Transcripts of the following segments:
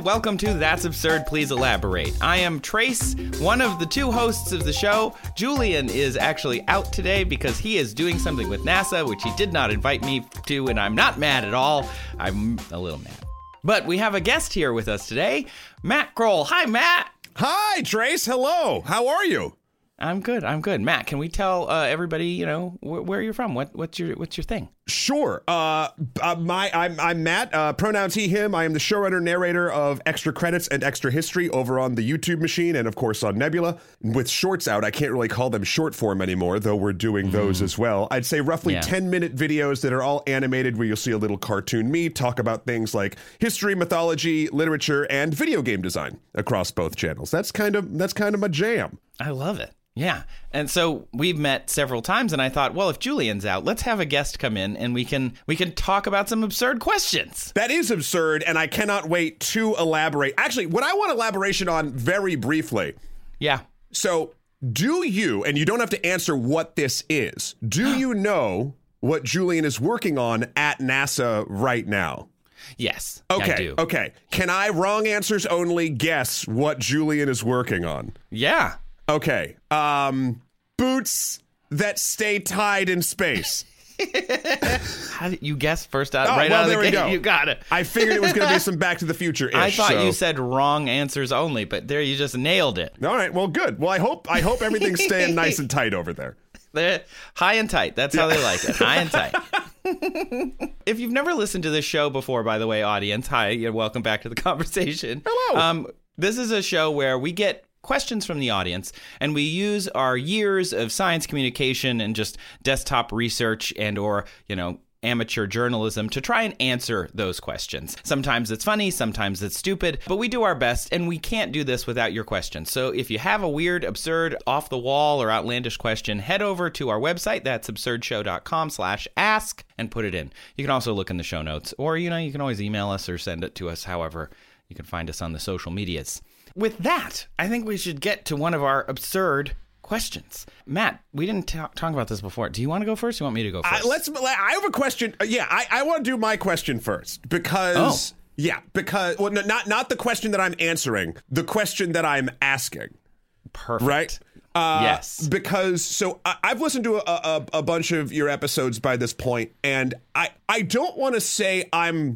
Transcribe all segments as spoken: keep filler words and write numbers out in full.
and welcome to That's Absurd, Please Elaborate. I am Trace, one of the two hosts of the show. Julian is actually out today because he is doing something with NASA, which he did not invite me to, and I'm not mad at all. I'm a little mad. But we have a guest here with us today, Matt Kroll. Hi, Matt. Hi, Trace. Hello. How are you? I'm good. I'm good. Matt, can we tell uh, everybody, you know, wh- where you're from? What what's your what's your thing? Sure. Uh, uh my I'm I'm Matt. Uh, pronouns he him. I am the showrunner narrator of Extra Credits and Extra History over on the YouTube machine and of course on Nebula. With shorts out, I can't really call them short form anymore, though we're doing those mm. as well. I'd say roughly yeah. ten minute videos that are all animated, where you'll see a little cartoon me talk about things like history, mythology, literature, and video game design across both channels. That's kind of that's kind of my jam. I love it. Yeah. And so we've met several times, and I thought, well, if Julian's out, let's have a guest come in and we can we can talk about some absurd questions. That is absurd, and I cannot wait to elaborate. Actually, what I want elaboration on very briefly. Yeah. So do you, and you don't have to answer what this is, do you know what Julian is working on at NASA right now? Yes, okay, I do. Okay. Can I, wrong answers only, guess what Julian is working on? Yeah. Okay, um, boots that stay tied in space. How did you guess first out? Oh, right well, out of there the we gate? go. You got it. I figured it was going to be some Back to the Future-ish. I thought so. you said wrong answers only, but there you just nailed it. All right, well, good. Well, I hope I hope everything's staying nice and tight over there. They're high and tight. That's how they like it. High and tight. If you've never listened to this show before, by the way, audience, hi, welcome back to the conversation. Hello. Um, this is a show where we get questions from the audience, and we use our years of science communication and just desktop research and or, you know, amateur journalism to try and answer those questions. Sometimes it's funny, sometimes it's stupid, but we do our best, and we can't do this without your questions. So if you have a weird, absurd, off-the-wall, or outlandish question, head over to our website, that's absurdshow.com slash ask, and put it in. You can also look in the show notes, or, you know, you can always email us or send it to us, however you can find us on the social medias. With that, I think we should get to one of our absurd questions. Matt, we didn't t- talk about this before. Do you want to go first? Or you want me to go first? Uh, let's. I have a question. Yeah, I, I want to do my question first because. Oh. Yeah, because well, no, not not the question that I'm answering. The question that I'm asking. Perfect. Right. Uh, yes. Because so I, I've listened to a, a, a bunch of your episodes by this point, and I I don't want to say I'm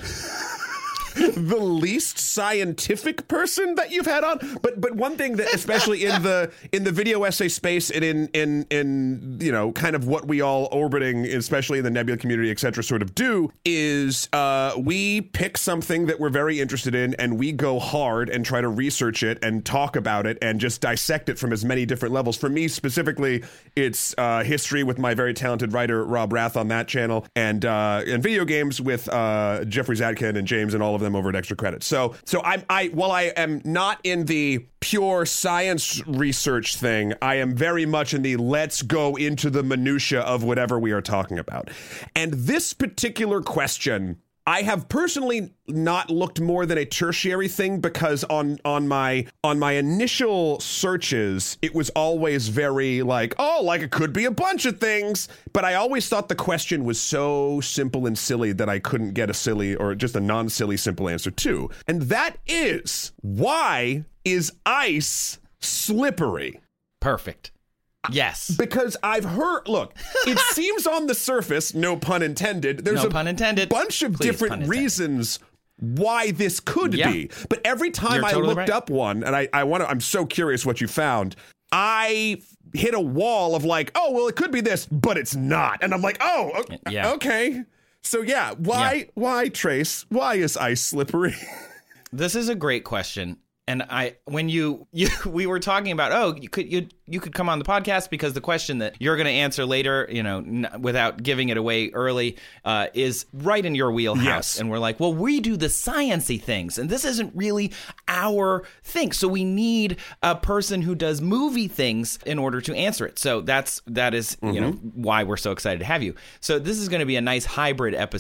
the least scientific person that you've had on, but but one thing that especially in the in the video essay space and in in in you know kind of what we all orbiting, especially in the Nebula community, et cetera, sort of do is uh, we pick something that we're very interested in and we go hard and try to research it and talk about it and just dissect it from as many different levels. For me specifically, it's uh, history with my very talented writer Rob Rath on that channel, and uh, and video games with uh, Jeffrey Zadkin and James and all of them over at Extra Credits. So, so I, I, while I am not in the pure science research thing, I am very much in the let's go into the minutia of whatever we are talking about. And this particular question, I have personally not looked more than a tertiary thing because on on my on my initial searches, it was always very like, oh, like it could be a bunch of things. But I always thought the question was so simple and silly that I couldn't get a silly or just a non-silly simple answer to. And that is, why is ice slippery? Perfect. Yes. Because I've heard, look, it seems on the surface, no pun intended, there's no a pun intended. bunch of Please, different reasons why this could yeah. be. But every time You're I totally looked right. up one, and I, I want to, I'm so curious what you found, I hit a wall of like, oh, well, it could be this, but it's not. And I'm like, oh, okay. Yeah. okay. So yeah, why, yeah. why, Trace, why is ice slippery? This is a great question. And I, when you, you, we were talking about, oh, you could, you, you could come on the podcast because the question that you're going to answer later, you know, n- without giving it away early, uh, is right in your wheelhouse. Yes. And we're like, well, we do the science-y things, and this isn't really our thing. So we need a person who does movie things in order to answer it. So that's, that is, mm-hmm. you know, why we're so excited to have you. So this is going to be a nice hybrid episode.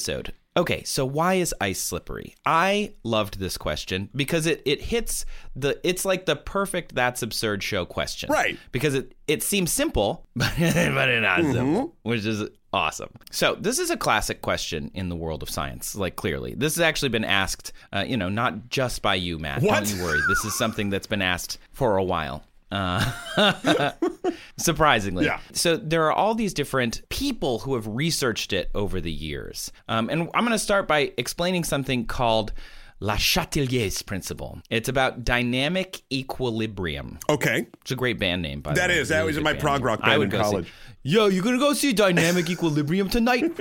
Okay, so why is ice slippery? I loved this question because it, it hits the, it's like the perfect That's Absurd show question. Right. Because it, it seems simple, but, but it's not Mm-hmm. simple, which is awesome. So this is a classic question in the world of science, like clearly. This has actually been asked, uh, you know, not just by you, Matt. What? Don't you worry. This is something that's been asked for a while. Uh, surprisingly. Yeah. So there are all these different people who have researched it over the years. Um, and I'm going to start by explaining something called Le Chatelier's principle. It's about dynamic equilibrium. Okay. It's a great band name, by the way. That is. That Really was in good my band prog name. rock I band would in go college. See, Yo, you going to go see Dynamic Equilibrium tonight?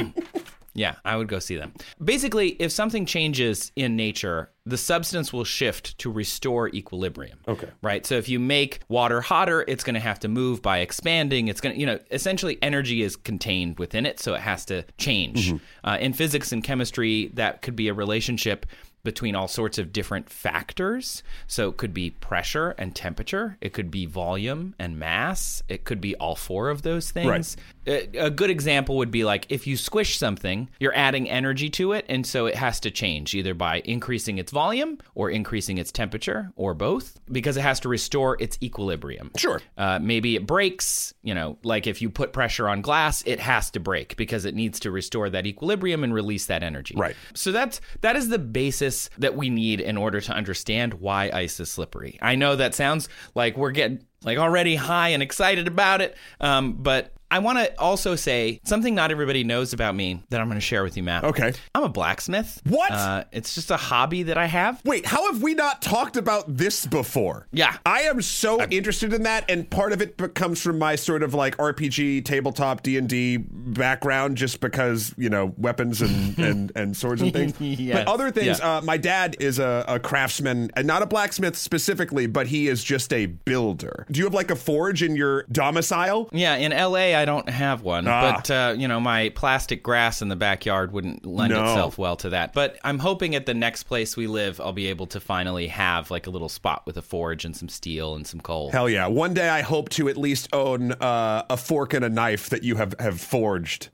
Yeah, I would go see them. Basically, if something changes in nature, the substance will shift to restore equilibrium. Okay. Right? So if you make water hotter, it's going to have to move by expanding. It's going to, you know, essentially energy is contained within it, so it has to change. Mm-hmm. Uh, in physics and chemistry, that could be a relationship between all sorts of different factors. So it could be pressure and temperature. It could be volume and mass. It could be all four of those things. Right. A, a good example would be like if you squish something, you're adding energy to it, and so it has to change either by increasing its volume or increasing its temperature or both because it has to restore its equilibrium. Sure. Uh, maybe it breaks, you know, like if you put pressure on glass, it has to break because it needs to restore that equilibrium and release that energy. Right. So that's that is the basis that we need in order to understand why ice is slippery. I know that sounds like we're getting like already high and excited about it, um, but I want to also say something not everybody knows about me that I'm going to share with you, Matt. Okay. I'm a blacksmith. What? Uh, it's just a hobby that I have. Wait, how have we not talked about this before? Yeah. I am so I'm... interested in that, and part of it comes from my sort of like R P G, tabletop, D and D background, just because, you know, weapons and, and, and swords and things. Yes. But other things, Yeah. uh, my dad is a, a craftsman, and not a blacksmith specifically, but he is just a builder. Do you have like a forge in your domicile? Yeah, in L A, I don't have one, Ah. but, uh, you know, my plastic grass in the backyard wouldn't lend No. itself well to that. But I'm hoping at the next place we live, I'll be able to finally have like a little spot with a forge and some steel and some coal. Hell yeah. One day I hope to at least own uh, a fork and a knife that you have, have forged.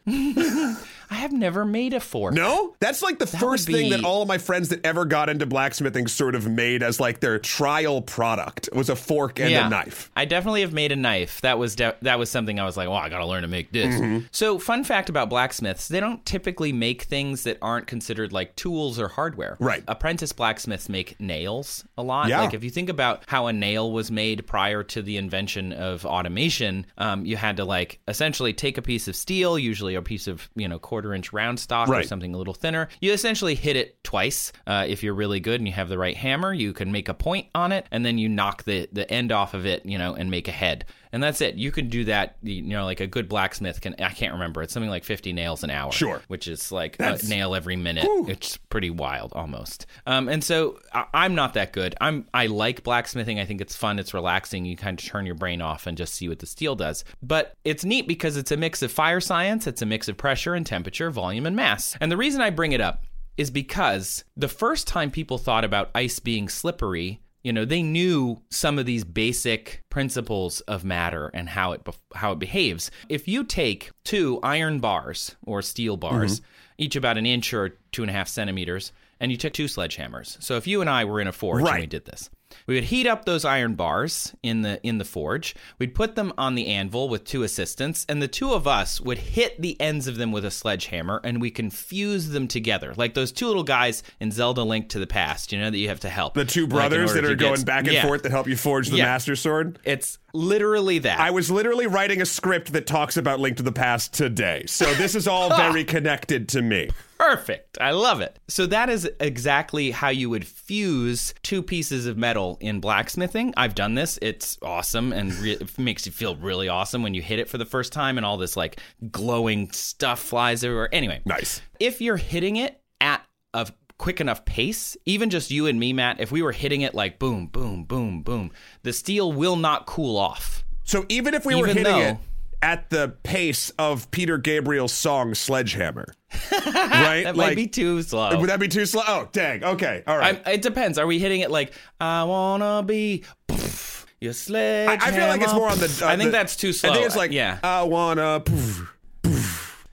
I have never made a fork. No? That's like the That first would be- thing that all of my friends that ever got into blacksmithing sort of made as like their trial product was a fork and yeah, a knife. I definitely have made a knife. That was de- that was something I was like, well, I got to learn to make this. Mm-hmm. So, fun fact about blacksmiths, they don't typically make things that aren't considered like tools or hardware. Right. Apprentice blacksmiths make nails a lot. Yeah. Like if you think about how a nail was made prior to the invention of automation, um, you had to like essentially take a piece of steel, usually a piece of, you know, quarter inch round stock or Right. something a little thinner. You essentially hit it twice. Uh, if you're really good and you have the right hammer, you can make a point on it, and then you knock the, the end off of it, you know, and make a head. And that's it. You can do that, you know, like a good blacksmith can, I can't remember, it's something like fifty nails an hour. Sure. Which is like That's- a nail every minute. Whew. It's pretty wild almost. Um, and so I, I'm not that good. I'm I like blacksmithing. I think it's fun. It's relaxing. You kind of turn your brain off and just see what the steel does. But it's neat because it's a mix of fire science. It's a mix of pressure and temperature, volume and mass. And the reason I bring it up is because the first time people thought about ice being slippery, you know, they knew some of these basic principles of matter and how it be- how it behaves. If you take two iron bars or steel bars, mm-hmm. each about an inch or two and a half centimeters, and you took two sledgehammers. So if you and I were in a forge Right. and we did this, we would heat up those iron bars in the in the forge. We'd put them on the anvil with two assistants, and the two of us would hit the ends of them with a sledgehammer, and we can fuse them together. Like those two little guys in Zelda Link to the Past, you know, that you have to help. The two like, in brothers order that to are get- going back and Yeah. forth to help you forge the Yeah. Master Sword. It's literally that. I was literally writing a script that talks about Link to the Past today. So this is all very connected to me. Perfect. I love it. So that is exactly how you would fuse two pieces of metal in blacksmithing. I've done this. It's awesome and re- it makes you feel really awesome when you hit it for the first time and all this like glowing stuff flies everywhere. Anyway, Nice. if you're hitting it at a quick enough pace, even just you and me, Matt, if we were hitting it like boom, boom, boom, boom, the steel will not cool off. So even if we were Even hitting though- it at the pace of Peter Gabriel's song Sledgehammer, right? That Like, might be too slow. Would that be too slow? Oh, dang. Okay. All right. I'm, it depends. Are we hitting it like I wanna be poof, your I, sledgehammer? I feel like it's more on the. uh, I think the- that's too slow. I think it's like, yeah. I wanna. Poof, poof, poof,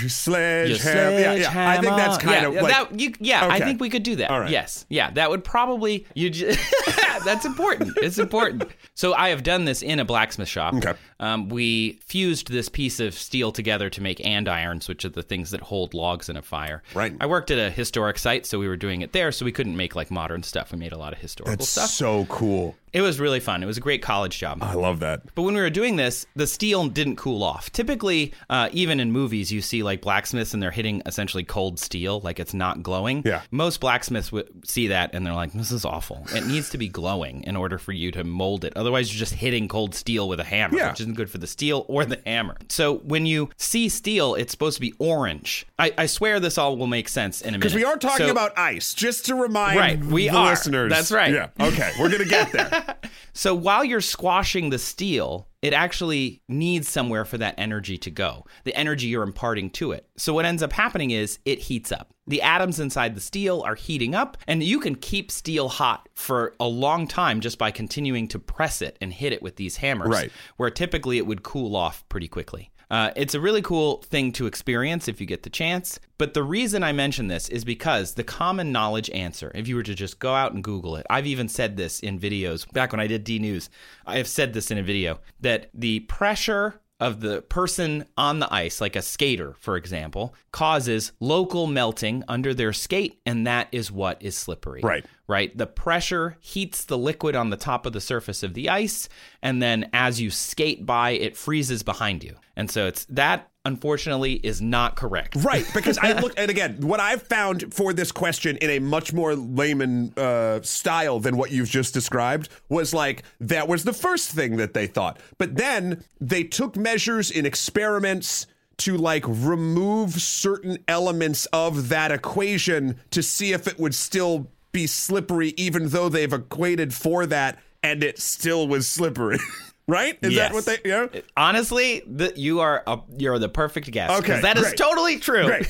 sledgehammer. Yeah, yeah. I think that's kind yeah, of like... That, you, yeah, okay. I think we could do that. All right. Yes. Yeah, that would probably... you. Just, that's important. It's important. So I have done this in a blacksmith shop. Okay. Um, we fused this piece of steel together to make andirons, which are the things that hold logs in a fire. Right. I worked at a historic site, so we were doing it there, so we couldn't make like modern stuff. We made a lot of historical That's stuff. so cool. It was really fun. It was a great college job. I love that. But when we were doing this, the steel didn't cool off. Typically, uh, even in movies, you see like blacksmiths and they're hitting essentially cold steel, like it's not glowing. Yeah. Most blacksmiths would see that and they're like, this is awful. It needs to be glowing in order for you to mold it. Otherwise, you're just hitting cold steel with a hammer, Yeah. which isn't good for the steel or the hammer. So when you see steel, it's supposed to be orange. I, I swear this all will make sense in a minute. Because we are talking So- about ice, just to remind Right, we the are. listeners. That's right. Yeah, okay, we're going to get there. So while you're squashing the steel, it actually needs somewhere for that energy to go, the energy you're imparting to it. So what ends up happening is it heats up. The atoms inside the steel are heating up, and you can keep steel hot for a long time just by continuing to press it and hit it with these hammers, Right. where typically it would cool off pretty quickly. Uh, it's a really cool thing to experience if you get the chance. But the reason I mention this is because the common knowledge answer, if you were to just go out and Google it, I've even said this in videos. Back when I did D-News, I have said this in a video, that the pressure of the person on the ice, like a skater, for example, causes local melting under their skate, and that is what is slippery. Right. Right? The pressure heats the liquid on the top of the surface of the ice, and then as you skate by, it freezes behind you. And so it's that, unfortunately, is not correct. Right, because I look, and again, what I've found for this question in a much more layman uh, style than what you've just described was like, that was the first thing that they thought. But then they took measures in experiments to like remove certain elements of that equation to see if it would still be slippery, even though they've equated for that, and it still was slippery. Right? Is Yes. that what they, yeah? Honestly, the, you are a, you're the perfect guess. Okay, Because that is great. totally true. Great.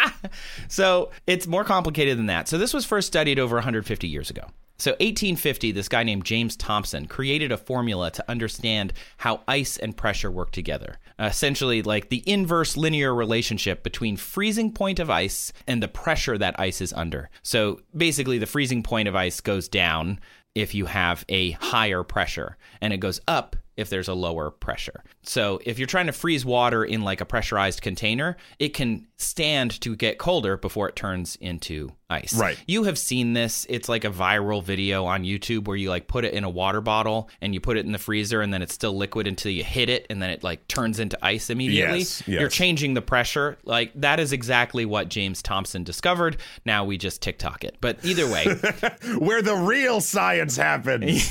So it's more complicated than that. So this was first studied over one hundred fifty years ago. So eighteen fifty, this guy named James Thomson created a formula to understand how ice and pressure work together. Uh, essentially, like the inverse linear relationship between freezing point of ice and the pressure that ice is under. So basically, the freezing point of ice goes down if you have a higher pressure, and it goes up if there's a lower pressure. So if you're trying to freeze water in like a pressurized container, it can stand to get colder before it turns into ice. Right. You have seen this. It's like a viral video on YouTube where you like put it in a water bottle and you put it in the freezer and then it's still liquid until you hit it and then it like turns into ice immediately. Yes, yes. You're changing the pressure. Like that is exactly what James Thomson discovered. Now we just TikTok it. But either way. Where the real science happens.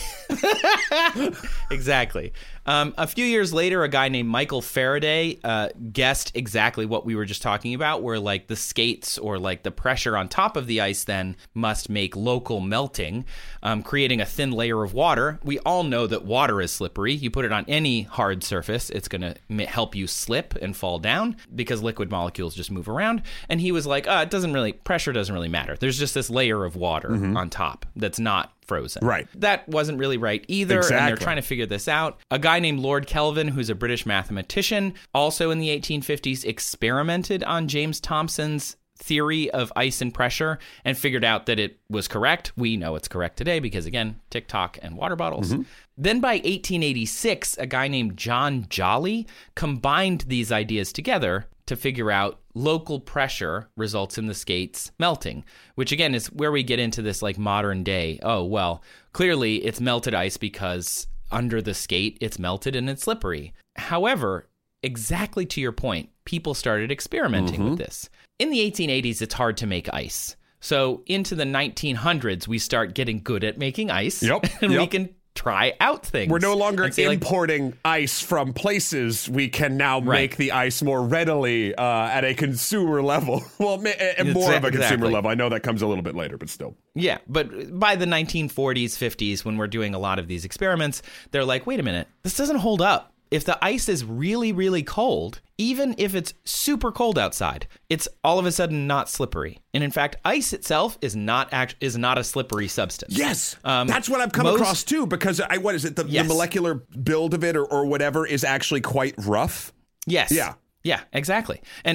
Exactly. Um, a few years later, a guy named Michael Faraday uh, guessed exactly what we were just talking about, where like the skates or like the pressure on top of the ice then must make local melting, um, creating a thin layer of water. We all know that water is slippery. You put it on any hard surface, it's going to help you slip and fall down because liquid molecules just move around. And he was like, uh, it doesn't really, pressure doesn't really matter. There's just this layer of water mm-hmm. on top that's not frozen. Right. That wasn't really right either. Exactly. And they're trying to figure this out. A guy named Lord Kelvin, who's a British mathematician, also in the eighteen fifties experimented on James Thomson's theory of ice and pressure and figured out that it was correct. We know it's correct today because, again, TikTok and water bottles. Mm-hmm. Then by eighteen eighty-six, a guy named John Jolly combined these ideas together to figure out local pressure results in the skates melting, which again is where we get into this like modern day. Oh, well, clearly it's melted ice because under the skate it's melted and it's slippery. However, exactly to your point, people started experimenting mm-hmm. with this. In the eighteen eighties, it's hard to make ice. So into the nineteen hundreds, we start getting good at making ice. Yep. And yep. we can try out things. We're no longer say, importing like, ice from places. We can now right. make the ice more readily uh, at a consumer level. Well, ma- a, more Exa- of a consumer exactly. level. I know that comes a little bit later, but still. Yeah, but by the nineteen forties, fifties, when we're doing a lot of these experiments, they're like, wait a minute, this doesn't hold up. If the ice is really, really cold, even if it's super cold outside, it's all of a sudden not slippery. And in fact, ice itself is not act- is not a slippery substance. Yes, um, that's what I've come most, across too. Because I, what is it? The, yes. the molecular build of it, or, or whatever, is actually quite rough. Yes. Yeah. Yeah. Exactly. And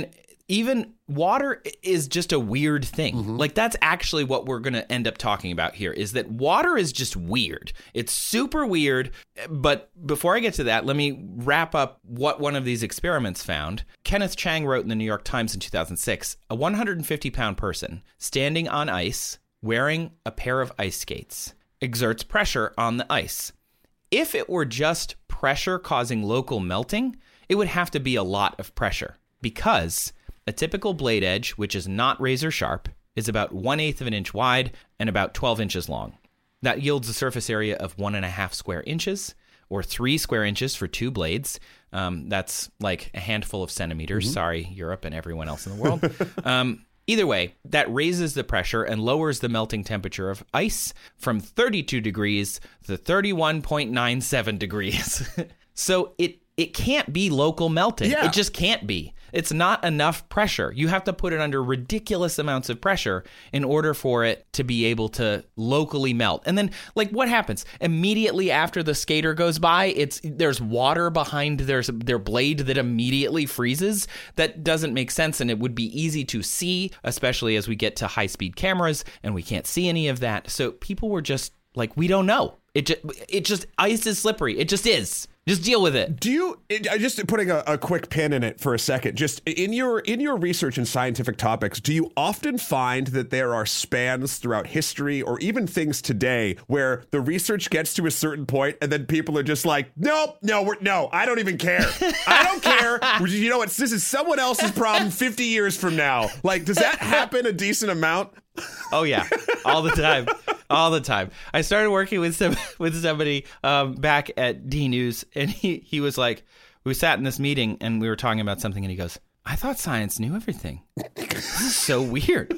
even water is just a weird thing. Mm-hmm. Like, that's actually what we're going to end up talking about here, is that water is just weird. It's super weird. But before I get to that, let me wrap up what one of these experiments found. Kenneth Chang wrote in the New York Times in two thousand six, a one hundred fifty pound person standing on ice, wearing a pair of ice skates, exerts pressure on the ice. If it were just pressure causing local melting, it would have to be a lot of pressure, because a typical blade edge, which is not razor sharp, is about one-eighth of an inch wide and about twelve inches long. That yields a surface area of one and a half square inches, or three square inches for two blades. Um, that's like a handful of centimeters. Mm-hmm. Sorry, Europe and everyone else in the world. um, either way, that raises the pressure and lowers the melting temperature of ice from thirty-two degrees to thirty-one point nine seven degrees. So it it can't be local melting. Yeah. It just can't be. It's not enough pressure. You have to put it under ridiculous amounts of pressure in order for it to be able to locally melt. And then, like, what happens? Immediately after the skater goes by, it's there's water behind their, their blade that immediately freezes. That doesn't make sense, and it would be easy to see, especially as we get to high-speed cameras, and we can't see any of that. So people were just like, we don't know. It just, it just, ice is slippery. It just is. Just deal with it. Do you, I just putting a, a quick pin in it for a second, just in your in your research in scientific topics, do you often find that there are spans throughout history or even things today where the research gets to a certain point and then people are just like, nope, no, we're, no, I don't even care. I don't care. You know what? This is someone else's problem fifty years from now. Like, does that happen a decent amount? Oh, yeah. All the time. All the time. I started working with some with somebody um, back at D News, and he, he was like, we sat in this meeting, and we were talking about something, and he goes, I thought science knew everything. This is so weird.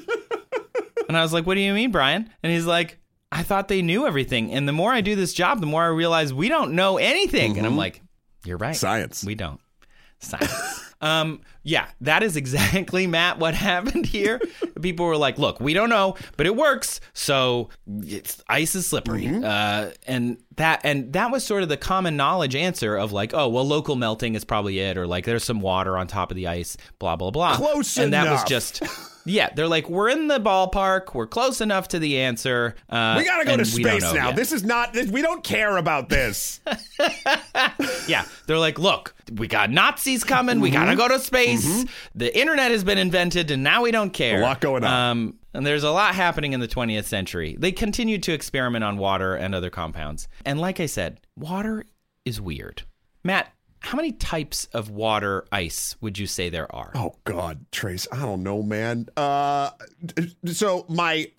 And I was like, what do you mean, Brian? And he's like, I thought they knew everything. And the more I do this job, the more I realize we don't know anything. Mm-hmm. And I'm like, you're right. Science. We don't. Science. Um, yeah, that is exactly, Matt, what happened here. People were like, look, we don't know, but it works. So it's, ice is slippery. Mm-hmm. Uh, and that and that was sort of the common knowledge answer of like, oh, well, local melting is probably it. Or like there's some water on top of the ice, blah, blah, blah. Close and enough. And that was just... Yeah, they're like, we're in the ballpark. We're close enough to the answer. Uh, we gotta go to space now. Yet. This is not, this, we don't care about this. Yeah, they're like, look, we got Nazis coming. Mm-hmm. We gotta go to space. Mm-hmm. The internet has been invented, and now we don't care. A lot going on. Um, and there's a lot happening in the twentieth century. They continued to experiment on water and other compounds. And like I said, water is weird. Matt, how many types of water ice would you say there are? Oh, God, Trace, I don't know, man. Uh, so my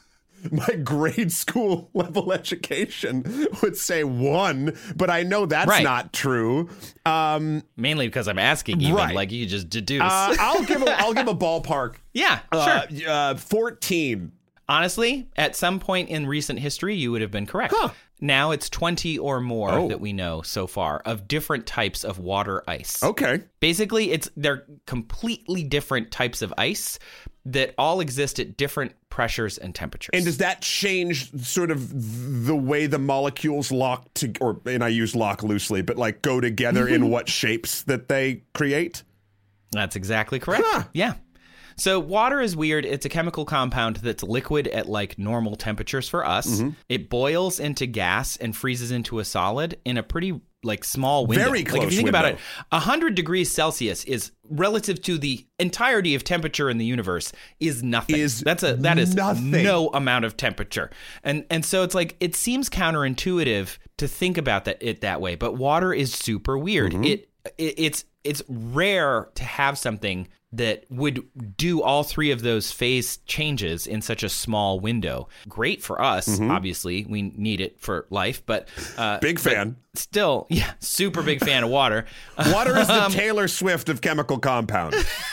my grade school level education would say one, but I know that's right. not true. Um, Mainly because I'm asking, even right. like you just deduce. Uh, I'll give a, I'll give a ballpark. Yeah, uh, sure. Uh, fourteen. Honestly, at some point in recent history, you would have been correct. Huh. Now it's twenty or more oh. that we know so far of different types of water ice. Okay. Basically, it's they're completely different types of ice that all exist at different pressures and temperatures. And does that change sort of the way the molecules lock to, or, and I use lock loosely, but like go together in what shapes that they create? That's exactly correct. Huh. Yeah. So water is weird. It's a chemical compound that's liquid at like normal temperatures for us. Mm-hmm. It boils into gas and freezes into a solid in a pretty like small window. Very close Like if you think window. about it, one hundred degrees Celsius is relative to the entirety of temperature in the universe is nothing. Is That's a that is nothing. no amount of temperature. And and so it's like it seems counterintuitive to think about that it that way, but water is super weird. Mm-hmm. It, it it's it's rare to have something that would do all three of those phase changes in such a small window. Great for us, mm-hmm. obviously. We need it for life, but... Uh, big fan. But still, yeah, super big fan of water. Water is the um, Taylor Swift of chemical compounds.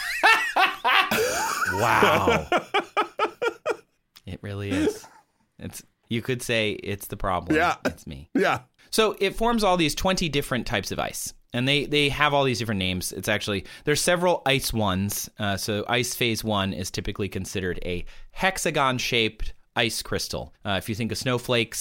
Wow. It really is. It's You could say it's the problem. Yeah. It's me. Yeah. So it forms all these twenty different types of ice. And they, they have all these different names. It's actually, there's several ice ones. Uh, so ice phase one is typically considered a hexagon-shaped ice crystal. Uh, if you think of snowflakes,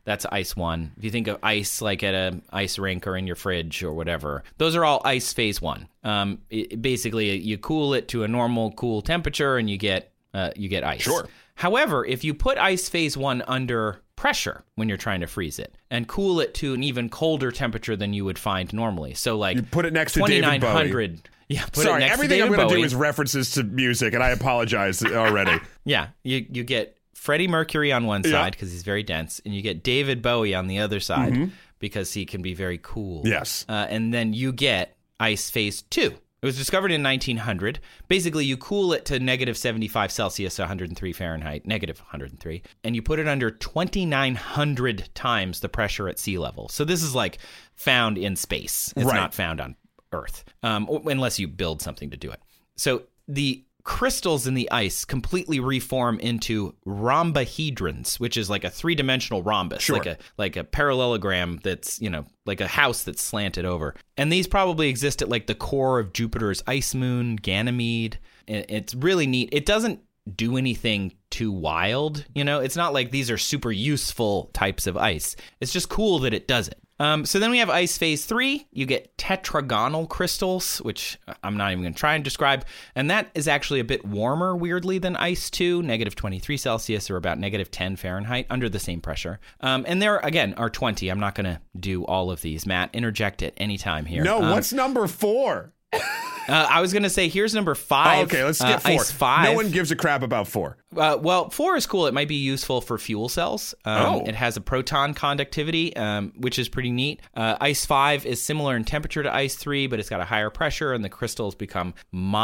that's ice one. If you think of ice like at a ice rink or in your fridge or whatever, those are all ice phase one. Um, it, basically, you cool it to a normal cool temperature and you get uh, you get ice. Sure. However, if you put ice phase one under pressure when you're trying to freeze it and cool it to an even colder temperature than you would find normally, so like you put it next to David Bowie. Yeah, put Sorry, it next everything to I'm going to Bowie. do is references to music, and I apologize already. Yeah, you you get Freddie Mercury on one Yeah. side because he's very dense, and you get David Bowie on the other side Mm-hmm. because he can be very cool. Yes. Uh, and then you get ice phase two. It was discovered in nineteen hundred. Basically, you cool it to negative seventy-five Celsius, one hundred three Fahrenheit, negative one hundred three, and you put it under twenty-nine hundred times the pressure at sea level. So this is like found in space. It's Right. not found on Earth, um, unless you build something to do it. So the crystals in the ice completely reform into rhombohedrons, which is like a three-dimensional rhombus, Sure. like a like a parallelogram that's, you know, like a house that's slanted over. And these probably exist at like the core of Jupiter's ice moon, Ganymede. It- It's really neat. It doesn't do anything too wild, you know? It's not like these are super useful types of ice. It's just cool that it does it. Um, so then we have ice phase three. You get tetragonal crystals, which I'm not even going to try and describe. And that is actually a bit warmer, weirdly, than ice two, negative twenty-three Celsius or about negative ten Fahrenheit under the same pressure. Um, and there, again, are twenty. I'm not going to do all of these. Matt, interject at any time here. No, Um, what's number four? uh, I was going to say, here's number five. Oh, okay, let's skip uh, four. Ice five. No one gives a crap about four. Uh, well, four is cool. It might be useful for fuel cells. Um, Oh. It has a proton conductivity, um, which is pretty neat. Uh, ice five is similar in temperature to ice three, but it's got a higher pressure, and the crystals become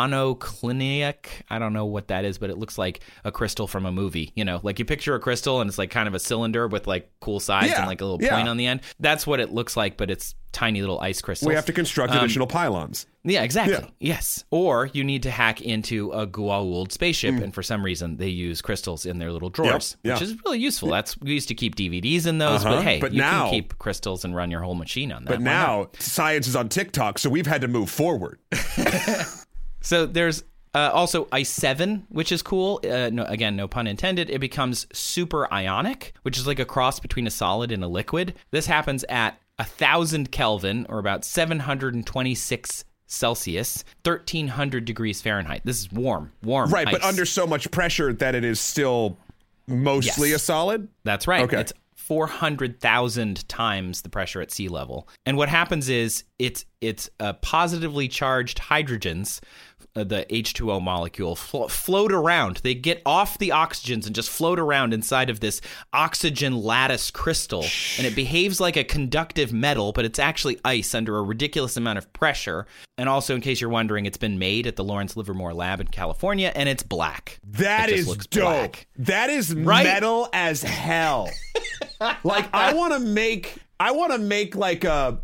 monoclinic. I don't know what that is, but it looks like a crystal from a movie. You know, like you picture a crystal, and it's like kind of a cylinder with like cool sides Yeah, and like a little yeah. point on the end. That's what it looks like, but it's tiny little ice crystals. We have to construct Um, additional pylons. Yeah, exactly. Yeah. Yes. Or you need to hack into a Goa'uld spaceship, and for some reason they use crystals in their little drawers, Yep, yeah. which is really useful. That's we used to keep D V Ds in those, Uh-huh, but hey, but you now- can keep crystals and run your whole machine on that. But Why not? now science is on TikTok, so we've had to move forward. So there's uh, also ice seven, which is cool. Uh, no, again, no pun intended. It becomes super ionic, which is like a cross between a solid and a liquid. This happens at a thousand Kelvin, or about seven hundred twenty-six Celsius, thirteen hundred degrees Fahrenheit. This is warm, warm. Right, but ice. under so much pressure that it is still mostly Yes. a solid? That's right. Okay. It's four hundred thousand times the pressure at sea level. And what happens is it's it's uh, positively charged hydrogens, uh, the H two O molecule, flo- float around. They get off the oxygens and just float around inside of this oxygen lattice crystal. And it behaves like a conductive metal, but it's actually ice under a ridiculous amount of pressure. And also, in case you're wondering, it's been made at the Lawrence Livermore Lab in California, and it's black. That It just is looks dope. black. That is Right? metal as hell. Like I want to make I want to make like a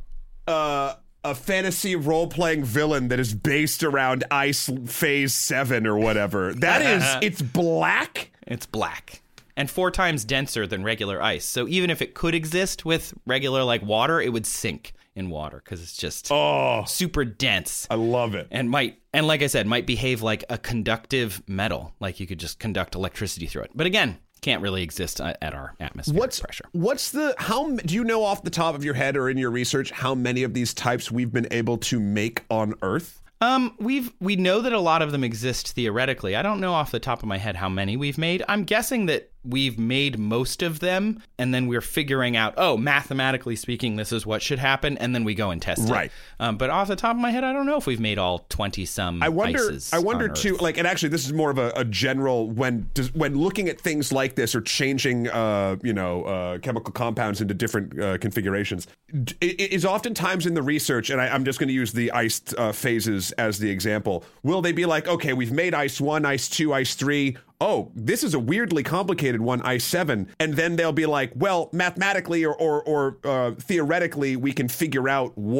a a fantasy role-playing villain that is based around Ice Phase seven or whatever. That is it's black. It's black and four times denser than regular ice. So even if it could exist with regular like water, it would sink in water because it's just Oh, super dense I love it. and might and like I said, might behave like a conductive metal, like you could just conduct electricity through it. But again, can't really exist at at our atmospheric What's pressure. What's the how m- do you know off the top of your head or in your research how many of these types we've been able to make on Earth? Um, we've we know that a lot of them exist theoretically. I don't know off the top of my head how many we've made. I'm guessing that we've made most of them, and then we're figuring out, oh, mathematically speaking, this is what should happen, and then we go and test Right. it. Um, but off the top of my head, I don't know if we've made all twenty some. I wonder. Ices I wonder on too. Earth. Like, and actually, this is more of a, a general when does, when looking at things like this or changing, uh, you know, uh, chemical compounds into different uh, configurations. d- It it is oftentimes in the research, and I, I'm just going to use the ice uh, phases as the example. Will they be like, okay, we've made ice one, ice two, ice three. Oh, this is a weirdly complicated one, ice seven, and then they'll be like, well, mathematically or or, or uh, theoretically, we can figure out what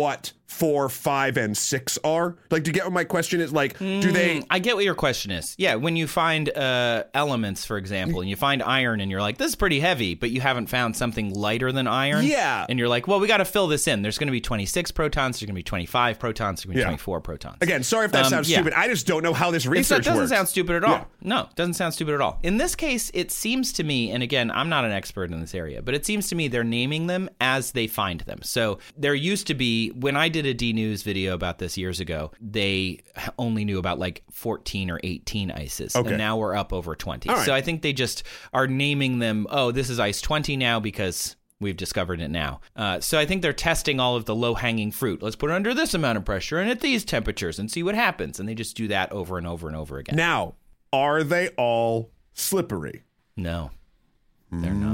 four, five, and six are? Like, to get what my question is, like, mm, do they... I get what your question is. Yeah, when you find uh, elements, for example, and you find iron and you're like, this is pretty heavy, but you haven't found something lighter than iron. Yeah. And you're like, well, we got to fill this in. There's going to be twenty-six protons, there's going to be twenty-five protons, there's going to be yeah. twenty-four protons. Again, sorry if that um, sounds yeah. stupid. I just don't know how this research it doesn't works. sound stupid at all. Yeah. No, it doesn't sound stupid at all. In this case, it seems to me, and again, I'm not an expert in this area, but it seems to me they're naming them as they find them. So there used to be, when I did a D-News video about this years ago, they only knew about like fourteen or eighteen ices. Okay. And now we're up over twenty. All right. So I think they just are naming them, oh, this is ice twenty now because we've discovered it now. Uh, so I think they're testing all of the low-hanging fruit. Let's put it under this amount of pressure and at these temperatures and see what happens. And they just do that over and over and over again. Now, are they all slippery? No, they're mm.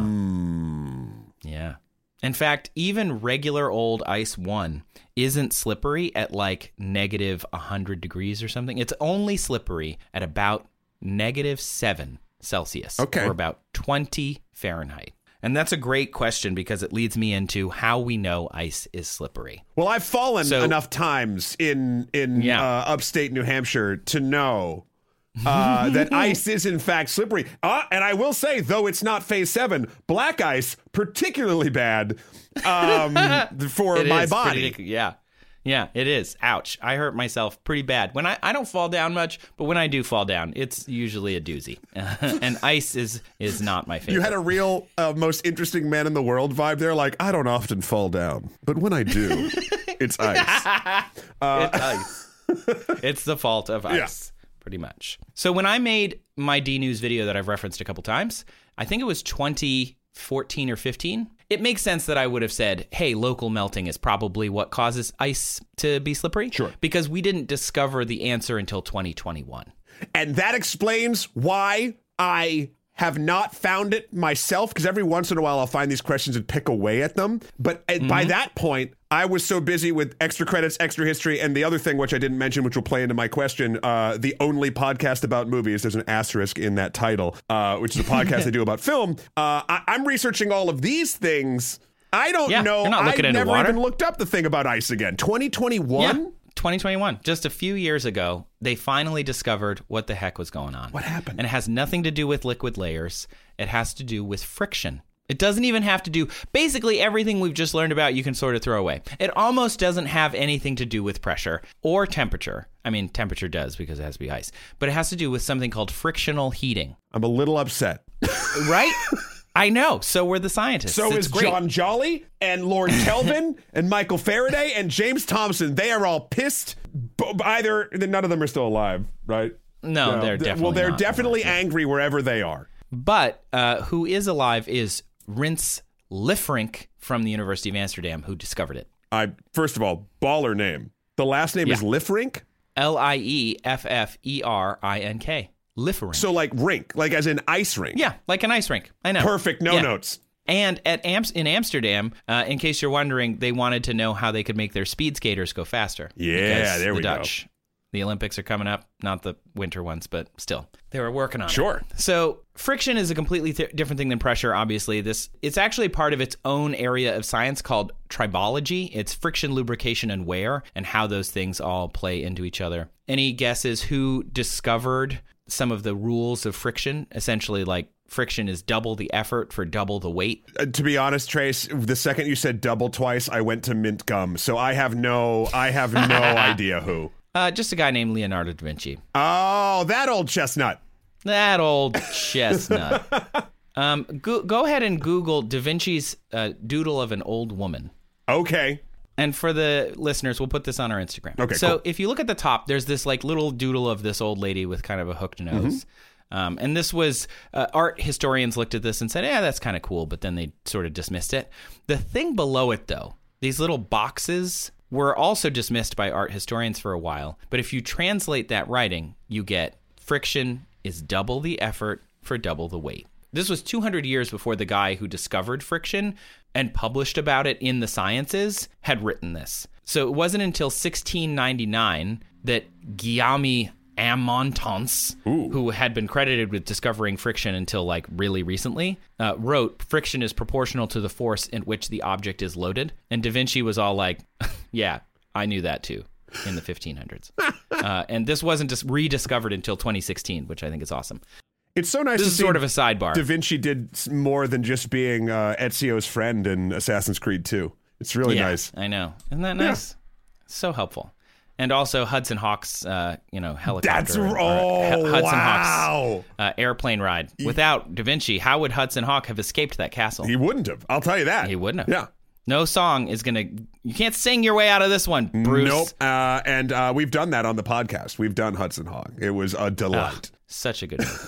not. Yeah. In fact, even regular old ice one isn't slippery at like negative one hundred degrees or something. It's only slippery at about negative seven Celsius. Okay. Or about twenty Fahrenheit. And that's a great question because it leads me into how we know ice is slippery. Well, I've fallen so, enough times in, in yeah. uh, upstate New Hampshire to know uh, that ice is in fact slippery. Uh, and I will say, though it's not phase seven, black ice, particularly bad um, for it my is body. Pretty, yeah. Yeah, it is. Ouch. I hurt myself pretty bad. When I, I don't fall down much, but when I do fall down, it's usually a doozy. And ice is is not my favorite. You had a real uh, most interesting man in the world vibe there. Like, I don't often fall down, but when I do, it's ice. Uh, it's ice. It's the fault of ice, yeah. pretty much. So when I made my D-News video that I've referenced a couple times, I think it was twenty fourteen or fifteen. It makes sense that I would have said, hey, local melting is probably what causes ice to be slippery. Sure. Because we didn't discover the answer until twenty twenty-one. And that explains why I have not found it myself, because every once in a while I'll find these questions and pick away at them. But mm-hmm. by that point, I was so busy with extra credits, extra history, and the other thing, which I didn't mention, which will play into my question, uh, the only podcast about movies, there's an asterisk in that title, uh, which is a podcast I do about film. Uh, I- I'm researching all of these things. I don't yeah, know. You're not looking I into never water. even looked up the thing about ice again. twenty twenty-one? Yeah. twenty twenty-one, just a few years ago, they finally discovered what the heck was going on. What happened? And it has nothing to do with liquid layers. It has to do with friction. It doesn't even have to do, basically everything we've just learned about, you can sort of throw away. It almost doesn't have anything to do with pressure or temperature. I mean, temperature does because it has to be ice. But it has to do with something called frictional heating. I'm a little upset. Right? I know. So were the scientists. So it's is great. John Jolly and Lord Kelvin and Michael Faraday and James Thompson. They are all pissed. Either none of them are still alive, right? No, no. they're definitely well. They're not definitely alive. angry wherever they are. But uh, who is alive is Rins Liefrinck from the University of Amsterdam, who discovered it. I first of all, baller name. The last name yeah. is Liefrinck. L I E F F E R I N K. Liefrinck. So like rink, like as in ice rink. Yeah, like an ice rink. I know. Perfect. No yeah. notes. And at Am- in Amsterdam, uh, in case you're wondering, they wanted to know how they could make their speed skaters go faster. Yeah, there the we Dutch, go. The Olympics are coming up, not the winter ones, but still, they were working on sure. it. Sure. So friction is a completely th- different thing than pressure, obviously. This It's actually part of its own area of science called tribology. It's friction, lubrication, and wear, and how those things all play into each other. Any guesses who discovered some of the rules of friction? Essentially, like, friction is double the effort for double the weight. Uh, to be honest, Trace, the second you said double twice, I went to mint gum. So I have no, I have no idea who. Uh, just a guy named Leonardo da Vinci. Oh, that old chestnut. That old chestnut. um, go, go ahead and Google Da Vinci's uh, doodle of an old woman. Okay. And for the listeners, we'll put this on our Instagram. Okay, so cool. if you look at the top, there's this like little doodle of this old lady with kind of a hooked nose. Mm-hmm. Um, and this was, uh, art historians looked at this and said, yeah, that's kind of cool, but then they sort of dismissed it. The thing below it, though, these little boxes were also dismissed by art historians for a while. But if you translate that writing, you get friction is double the effort for double the weight. This was two hundred years before the guy who discovered friction and published about it in the Sciences had written this. So it wasn't until sixteen ninety-nine that Guillaume Amontons, Ooh. who had been credited with discovering friction until like really recently, uh, wrote, friction is proportional to the force in which the object is loaded. And Da Vinci was all like, yeah, I knew that too in the fifteen hundreds. uh, and this wasn't just rediscovered until twenty sixteen, which I think is awesome. It's so nice This to is see sort of a sidebar. Da Vinci did more than just being uh, Ezio's friend in Assassin's Creed two. It's really yeah, nice. I know. Isn't that nice? Yeah. So helpful. And also Hudson Hawk's, uh, you know, helicopter. That's or, or oh Hudson wow. Hawk's uh, airplane ride. Without Da Vinci, how would Hudson Hawk have escaped that castle? He wouldn't have. I'll tell you that. He wouldn't have. Yeah. No song is gonna. You can't sing your way out of this one, Bruce. Nope. Uh, and uh, we've done that on the podcast. We've done Hudson Hawk. It was a delight. Oh, such a good movie.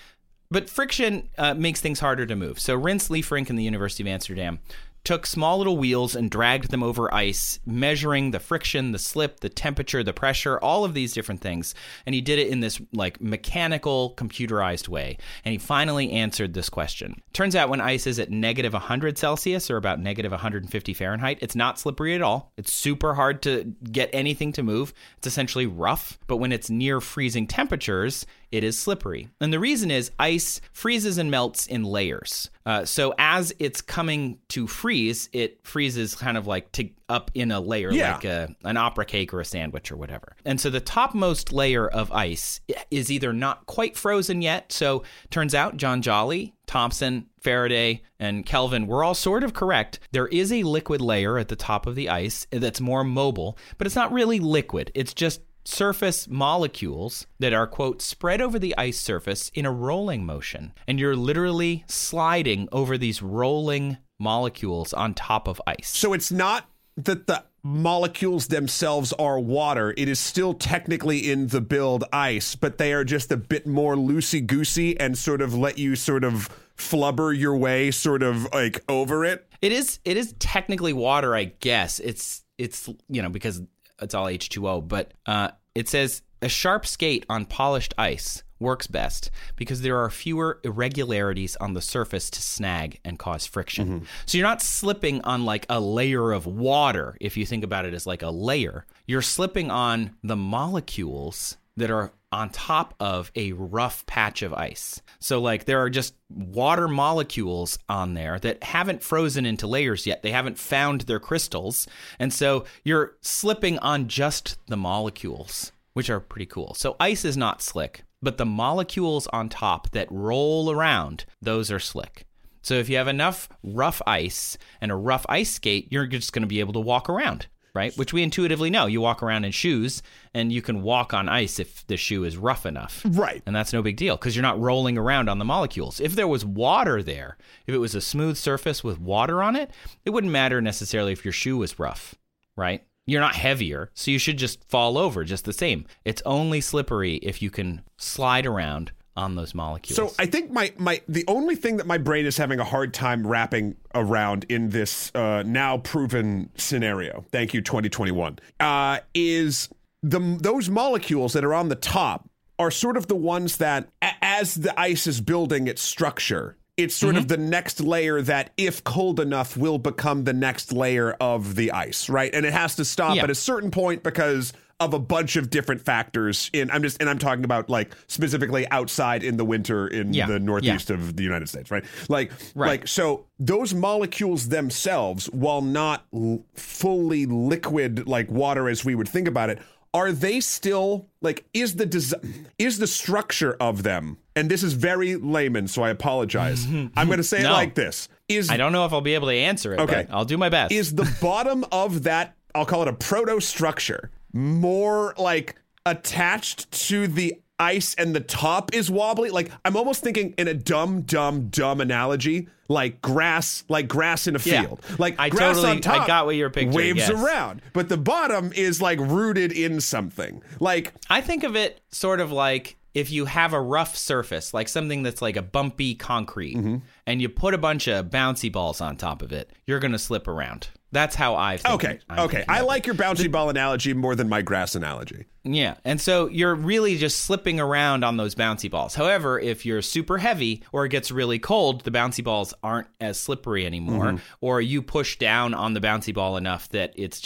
But friction uh, makes things harder to move. So Rins Liefrink in the University of Amsterdam took small little wheels and dragged them over ice, measuring the friction, the slip, the temperature, the pressure, all of these different things. And he did it in this like mechanical, computerized way. And he finally answered this question. Turns out when ice is at negative one hundred Celsius or about negative one hundred fifty Fahrenheit, it's not slippery at all. It's super hard to get anything to move. It's essentially rough. But when it's near freezing temperatures, it is slippery. And the reason is ice freezes and melts in layers. Uh, so as it's coming to freeze, it freezes kind of like to up in a layer, yeah. like a, an opera cake or a sandwich or whatever. And so the topmost layer of ice is either not quite frozen yet. So turns out John Jolly, Thomson, Faraday, and Kelvin were all sort of correct. There is a liquid layer at the top of the ice that's more mobile, but it's not really liquid. It's just surface molecules that are, quote, spread over the ice surface in a rolling motion. And you're literally sliding over these rolling molecules on top of ice. So it's not that the molecules themselves are water. It is still technically in the build ice, but they are just a bit more loosey-goosey and sort of let you sort of flubber your way sort of like over it. It is it is technically water, I guess. It's it's you know, because it's all H two O, but uh, it says a sharp skate on polished ice works best because there are fewer irregularities on the surface to snag and cause friction. Mm-hmm. So you're not slipping on like a layer of water. If you think about it as like a layer, you're slipping on the molecules that are on top of a rough patch of ice. So like there are just water molecules on there that haven't frozen into layers yet. They haven't found their crystals. And so you're slipping on just the molecules, which are pretty cool. So ice is not slick, but the molecules on top that roll around, those are slick. So if you have enough rough ice and a rough ice skate, you're just going to be able to walk around. Right? Which we intuitively know. You walk around in shoes and you can walk on ice if the shoe is rough enough. Right. And that's no big deal because you're not rolling around on the molecules. If there was water there, if it was a smooth surface with water on it, it wouldn't matter necessarily if your shoe was rough, right? You're not heavier, so you should just fall over just the same. It's only slippery if you can slide around on those molecules. So I think my my the only thing that my brain is having a hard time wrapping around in this uh, now proven scenario, thank you twenty twenty-one, uh, is the those molecules that are on the top are sort of the ones that, a- as the ice is building its structure, it's sort mm-hmm. of the next layer that, if cold enough, will become the next layer of the ice, right? And it has to stop yeah. at a certain point because of a bunch of different factors in I'm just and I'm talking about like specifically outside in the winter in yeah. the northeast yeah. of the United States, right? Like right. like so those molecules themselves, while not l- fully liquid like water as we would think about it, are they still like is the des- is the structure of them, and this is very layman, so I apologize. I'm going to say no. it like this. Is I don't know if I'll be able to answer it, okay. but I'll do my best. Is the bottom of that, I'll call it a proto-structure, more like attached to the ice and the top is wobbly? Like I'm almost thinking in a dumb, dumb, dumb analogy, like grass, like grass in a field. Yeah. Like I grass totally, on top I got what you're picturing. waves yes. around, but the bottom is like rooted in something. Like I think of it sort of like if you have a rough surface, like something that's like a bumpy concrete, mm-hmm. and you put a bunch of bouncy balls on top of it, you're going to slip around. That's how I think. Okay, I'm okay. I like your bouncy the, ball analogy more than my grass analogy. Yeah, and so you're really just slipping around on those bouncy balls. However, if you're super heavy or it gets really cold, the bouncy balls aren't as slippery anymore, mm-hmm. or you push down on the bouncy ball enough that it's just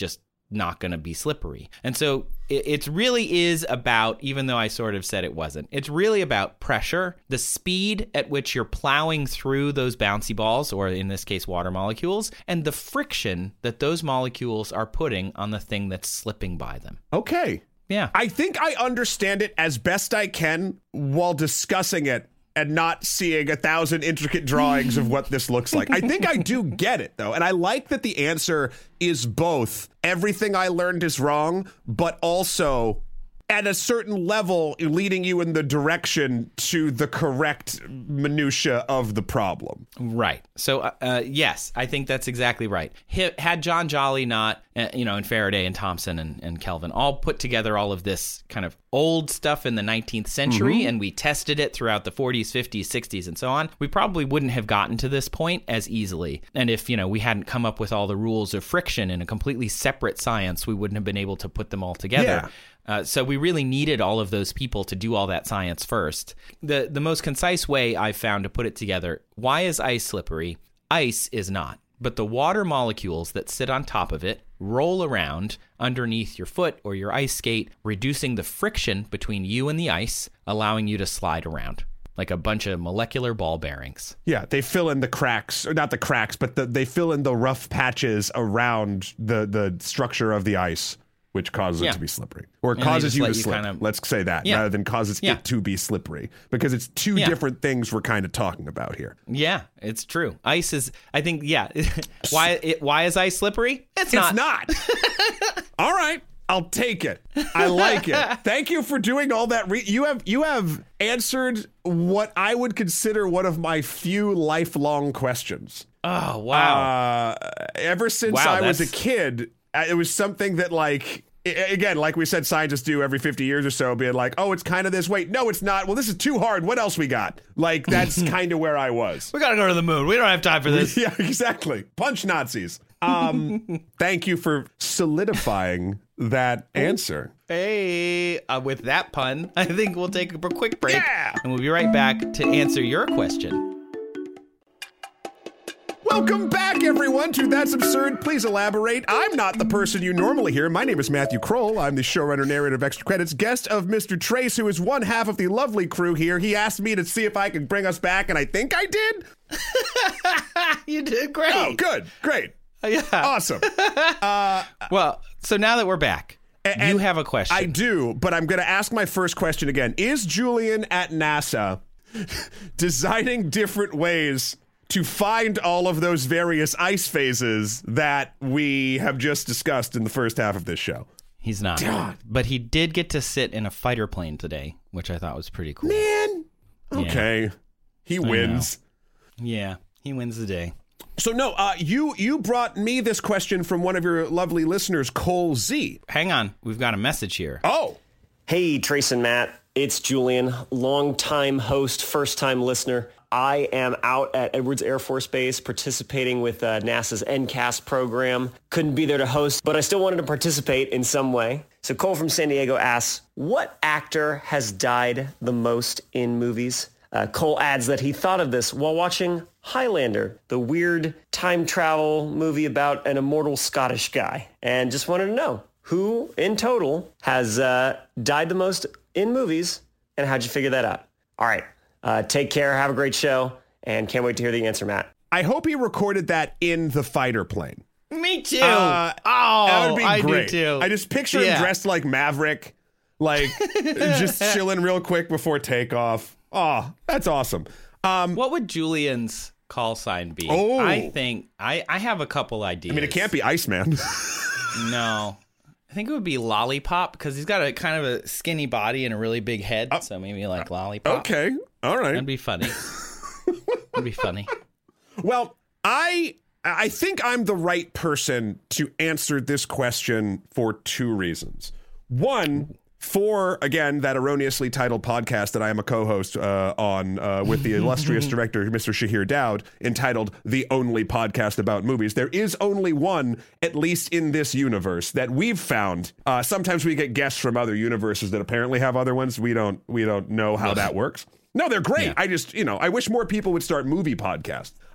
not going to be slippery. And so it, it really is about, even though I sort of said it wasn't, it's really about pressure, the speed at which you're plowing through those bouncy balls, or in this case, water molecules, and the friction that those molecules are putting on the thing that's slipping by them. Okay. Yeah. I think I understand it as best I can while discussing it and not seeing a thousand intricate drawings of what this looks like. I think I do get it, though. And I like that the answer is both everything I learned is wrong, but also at a certain level leading you in the direction to the correct minutia of the problem. Right. So, uh, yes, I think that's exactly right. Had John Jolly not, uh, you know, and Faraday and Thomson and, and Kelvin all put together all of this kind of old stuff in the nineteenth century, mm-hmm. and we tested it throughout the forties, fifties, sixties, and so on, we probably wouldn't have gotten to this point as easily. And if, you know, we hadn't come up with all the rules of friction in a completely separate science, we wouldn't have been able to put them all together. Yeah. Uh, so we really needed all of those people to do all that science first. The the most concise way I've found to put it together, why is ice slippery? Ice is not. But the water molecules that sit on top of it roll around underneath your foot or your ice skate, reducing the friction between you and the ice, allowing you to slide around like a bunch of molecular ball bearings. Yeah, they fill in the cracks, or not the cracks, but the, they fill in the rough patches around the, the structure of the ice, which causes yeah. it to be slippery. Or And causes you to you slip. kind of, Let's say that, yeah. rather than causes yeah. it to be slippery. Because it's two yeah. different things we're kind of talking about here. Yeah, it's true. Ice is, I think, yeah. why it, Why is ice slippery? It's not. It's not. All right. I'll take it. I like it. Thank you for doing all that. Re- you have you have answered what I would consider one of my few lifelong questions. Oh, wow. Uh, ever since wow, I was that's... a kid, it was something that, like, again, like we said, scientists do every fifty years or so, being like, oh, it's kind of this. Wait, no, it's not. Well, this is too hard. What else we got? Like, that's kind of where I was. We got to go to the moon. We don't have time for this. Yeah, exactly. Punch Nazis. Um, thank you for solidifying that answer. Hey, uh, with that pun, I think we'll take a quick break. Yeah! And we'll be right back to answer your question. Welcome back, everyone, to That's Absurd. Please elaborate. I'm not the person you normally hear. My name is Matthew Kroll. I'm the showrunner, narrator of Extra Credits, guest of Mister Trace, who is one half of the lovely crew here. He asked me to see if I could bring us back, and I think I did. You did great. Oh, good. Great. Yeah. Awesome. Uh, well, so now that we're back, and you have a question. I do, but I'm going to ask my first question again. Is Julian at NASA designing different ways to find all of those various ice phases that we have just discussed in the first half of this show? He's not. God. But he did get to sit in a fighter plane today, which I thought was pretty cool. Man. Okay. Yeah. He wins. Yeah, he wins the day. So, no, uh, you you brought me this question from one of your lovely listeners, Cole Z. Hang on. We've got a message here. Oh. Hey, Trace and Matt. It's Julian, long-time host, first-time listener. I am out at Edwards Air Force Base participating with uh, NASA's N C A S program. Couldn't be there to host, but I still wanted to participate in some way. So Cole from San Diego asks, what actor has died the most in movies? Uh, Cole adds that he thought of this while watching Highlander, the weird time travel movie about an immortal Scottish guy, and just wanted to know who in total has uh, died the most in movies, and how'd you figure that out? All right. Uh, take care. Have a great show. And can't wait to hear the answer, Matt. I hope he recorded that in the fighter plane. Me too. Uh, oh, that would be I great. do too. I just picture yeah. him dressed like Maverick, like just chilling real quick before takeoff. Oh, that's awesome. Um, what would Julian's call sign be? Oh. I think I, I have a couple ideas. I mean, it can't be Iceman. No. I think it would be Lollipop because he's got a kind of a skinny body and a really big head. Uh, so maybe like Lollipop. Okay. All right. That'd be funny. That'd be funny. Well, I I think I'm the right person to answer this question for two reasons. One, for, again, that erroneously titled podcast that I am a co-host uh, on uh, with the illustrious director, Mister Shahir Daud, entitled The Only Podcast About Movies. There is only one, at least in this universe, that we've found. Uh, sometimes we get guests from other universes that apparently have other ones. We don't, we don't know how that works. No, they're great. Yeah. I just, you know, I wish more people would start movie podcasts.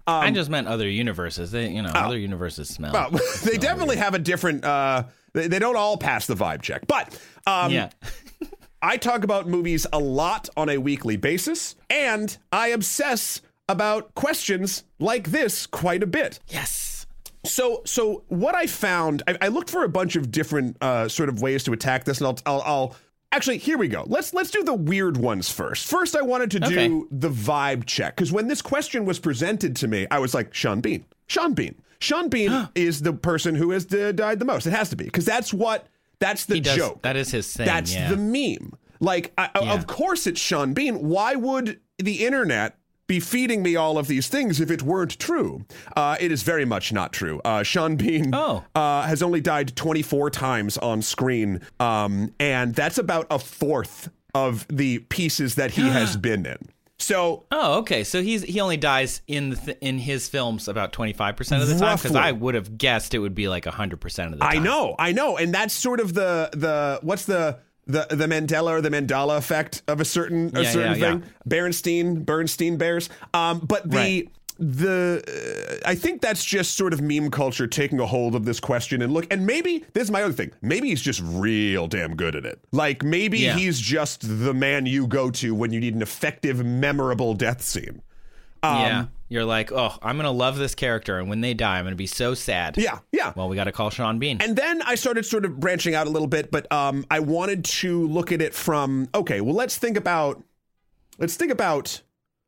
Um, I just meant other universes. They, you know, oh. other universes smell. Well, they smell definitely weird. have a different. Uh, they, they don't all pass the vibe check, but um, yeah. I talk about movies a lot on a weekly basis, and I obsess about questions like this quite a bit. Yes. So, so what I found, I, I looked for a bunch of different uh, sort of ways to attack this, and I'll, I'll, I'll actually here we go. Let's let's do the weird ones first. First, I wanted to okay. do the vibe check because when this question was presented to me, I was like, Sean Bean, Sean Bean, Sean Bean is the person who has uh, died the most. It has to be because that's what that's the he does, joke. That is his thing. That's yeah. the meme. Like, I, yeah. of course, it's Sean Bean. Why would the internet be feeding me all of these things if it weren't true? Uh, it is very much not true. Uh, Sean Bean oh. uh, has only died twenty-four times on screen, um, and that's about a fourth of the pieces that he has been in. So, oh, okay. So he's he only dies in the th- in his films about twenty-five percent of the time, because I would have guessed it would be like one hundred percent of the time. I know, I know, and that's sort of the the what's the. The the Mandela or the Mandela effect of a certain a yeah, certain yeah, thing. yeah. Bernstein, Bernstein Bears. Um, but the right. the uh, I think that's just sort of meme culture taking a hold of this question and look. And maybe this is my other thing. Maybe he's just real damn good at it. Like maybe yeah. he's just the man you go to when you need an effective, memorable death scene. Um, yeah. You're like, oh, I'm going to love this character, and when they die, I'm going to be so sad. Yeah, yeah. Well, we got to call Sean Bean. And then I started sort of branching out a little bit, but um, I wanted to look at it from, okay, well, let's think about, let's think about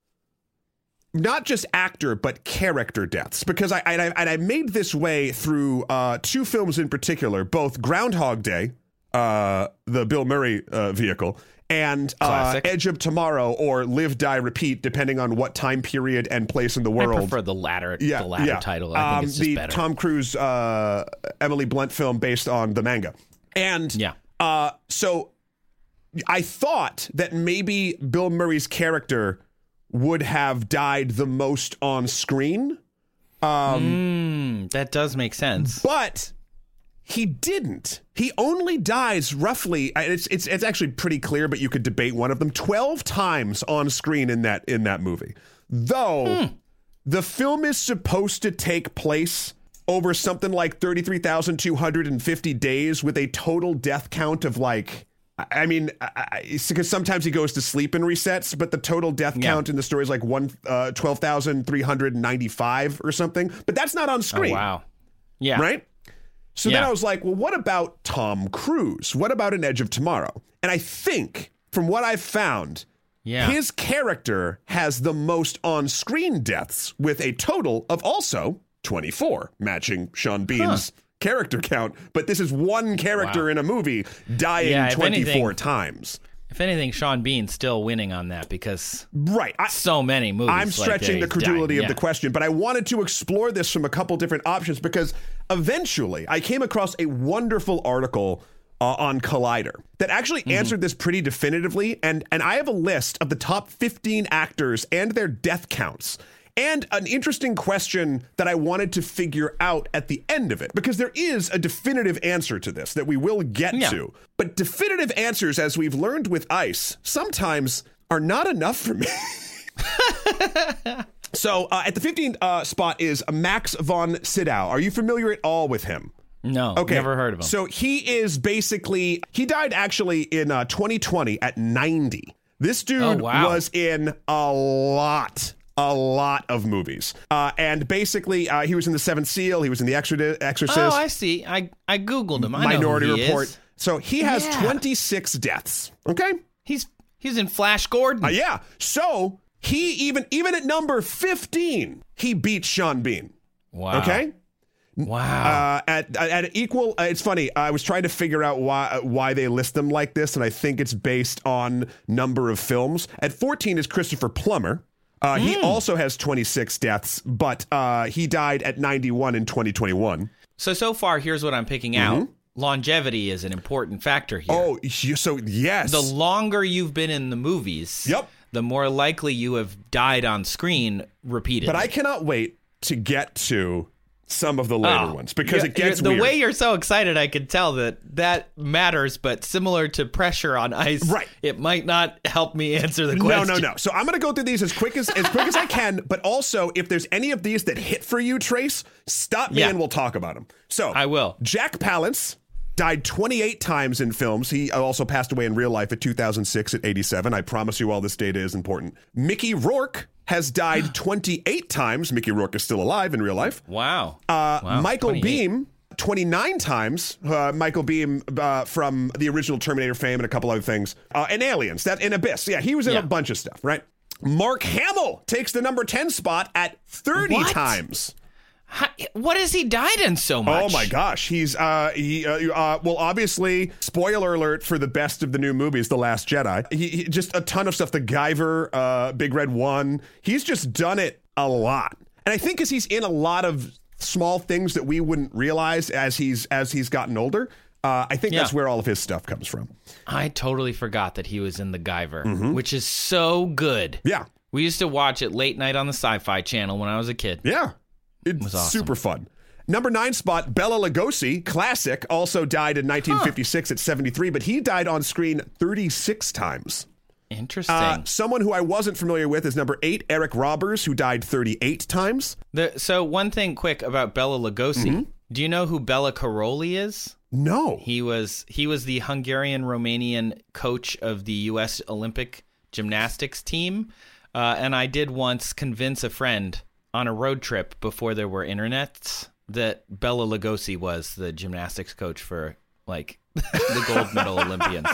not just actor, but character deaths. Because I, I, and I made this way through uh, two films in particular, both Groundhog Day, uh, the Bill Murray uh, vehicle, and uh, Edge of Tomorrow, or Live, Die, Repeat, depending on what time period and place in the world. I prefer the latter, yeah, the latter yeah. title. I think um, it's just the better. Tom Cruise, uh, Emily Blunt film based on the manga. And yeah. uh, so I thought that maybe Bill Murray's character would have died the most on screen. Um, mm, that does make sense. But he didn't. He only dies roughly. It's it's it's actually pretty clear, but you could debate one of them. Twelve times on screen in that in that movie. Though hmm. the film is supposed to take place over something like thirty-three thousand two hundred fifty days, with a total death count of like. I mean, because sometimes he goes to sleep and resets, but the total death yeah. count in the story is like one uh, twelve thousand three hundred ninety-five or something. But that's not on screen. Oh, wow. Yeah. Right. So yeah. then I was like, well, what about Tom Cruise? What about an Edge of Tomorrow? And I think from what I've found, yeah. his character has the most on-screen deaths, with a total of also twenty-four, matching Sean Bean's huh. character count. But this is one character wow. in a movie dying yeah, twenty-four anything, times. If anything, Sean Bean's still winning on that, because right, I, so many movies. I'm stretching like the credulity dying. of yeah. the question, but I wanted to explore this from a couple different options, because eventually I came across a wonderful article uh, on Collider that actually mm-hmm. answered this pretty definitively, and and I have a list of the top fifteen actors and their death counts. And an interesting question that I wanted to figure out at the end of it, because there is a definitive answer to this that we will get yeah. to. But definitive answers, as we've learned with ICE, sometimes are not enough for me. So uh, at the fifteenth uh, spot is Max von Sydow. Are you familiar at all with him? No, okay. Never heard of him. So he is basically, he died actually in uh, twenty twenty at ninety. This dude oh, wow. was in a lot A lot of movies. Uh, and basically, uh, he was in The Seventh Seal. He was in The Exorcist. Oh, I see. I, I Googled him. I Minority know who he Report. Is. So he has yeah. twenty-six deaths. Okay? He's he's in Flash Gordon. Uh, yeah. So he even, even at number fifteen, he beat Sean Bean. Wow. Okay? Wow. Uh, at at equal, uh, it's funny. I was trying to figure out why why they list them like this, and I think it's based on number of films. At fourteen is Christopher Plummer. Uh, mm. He also has twenty-six deaths, but uh, he died at ninety-one in twenty twenty-one. So, so far, here's what I'm picking mm-hmm. out. Longevity is an important factor here. Oh, so yes. The longer you've been in the movies, yep. the more likely you have died on screen repeatedly. But I cannot wait to get to some of the later Oh, ones because yeah, it gets the weird. way you're so excited, I could tell that that matters, but similar to pressure on ice, Right. it might not help me answer the No, question. no, no. So I'm going to go through these as quick as as quick as I can, but also if there's any of these that hit for you, Trace, stop me Yeah. and we'll talk about them. So I will. Jack Palance died twenty-eight times in films. He also passed away in real life at two thousand six at eighty-seven. I promise you all this data is important. Mickey Rourke has died twenty-eight times. Mickey Rourke is still alive in real life. Wow. Uh, Wow, Michael twenty-eight. Biehn, twenty-nine times. Uh, Michael Biehn uh, from the original Terminator fame and a couple other things. Uh, and Aliens, that in Abyss. Yeah, he was in Yeah. a bunch of stuff, right? Mark Hamill takes the number ten spot at thirty What? times. How, what has he died in so much? Oh my gosh, he's uh he uh, uh well obviously spoiler alert for the best of the new movies, The Last Jedi. He, he just a ton of stuff. The Guyver, uh, Big Red One. He's just done it a lot, and I think as he's in a lot of small things that we wouldn't realize as he's as he's gotten older. Uh, I think Yeah. that's where all of his stuff comes from. I totally forgot that he was in The Guyver, which is so good. Yeah, We used to watch it late night on the Sci-Fi Channel when I was a kid. yeah, it's was awesome. super fun. Number nine spot, Bela Lugosi, classic, also died in nineteen fifty-six at seventy-three, but he died on screen thirty-six times. Interesting. Uh, someone who I wasn't familiar with is number eight, Eric Robbers, who died thirty-eight times. the, so one thing quick about Bela Lugosi. Do you know who Bela Karolyi is? No. He was he was the Hungarian-Romanian coach of the U S Olympic gymnastics team. Uh, and I did once convince a friend on a road trip before there were internets that Bela Lugosi was the gymnastics coach for, like, the gold medal Olympians.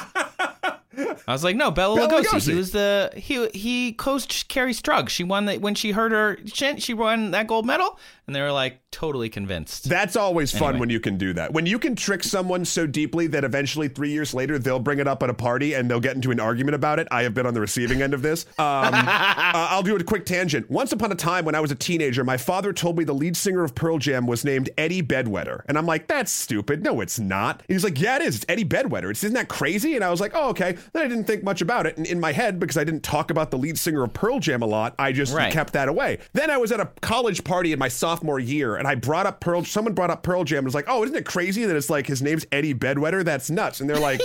I was like, no, Bela, Bela Lugosi. Lugosi. He was the he he coached Carrie Strug. She won that when she heard her she, she won that gold medal, and they were like totally convinced. That's always fun Anyway. when you can do that. When you can trick someone so deeply that eventually three years later they'll bring it up at a party and they'll get into an argument about it. I have been on the receiving end of this. Um, uh, I'll do a quick tangent. Once upon a time when I was a teenager, my father told me the lead singer of Pearl Jam was named Eddie Bedwetter. And I'm like, that's stupid. No, it's not. And he's like, yeah, it is. It's Eddie Bedwetter. It's, isn't that crazy? And I was like, oh, okay. Then I didn't think much about it. And in my head, because I didn't talk about the lead singer of Pearl Jam a lot, I just Right. kept that away. Then I was at a college party in my sophomore year and I brought up Pearl, someone brought up Pearl Jam and was like, oh, isn't it crazy that it's like his name's Eddie Bedwetter? That's nuts. And they're like,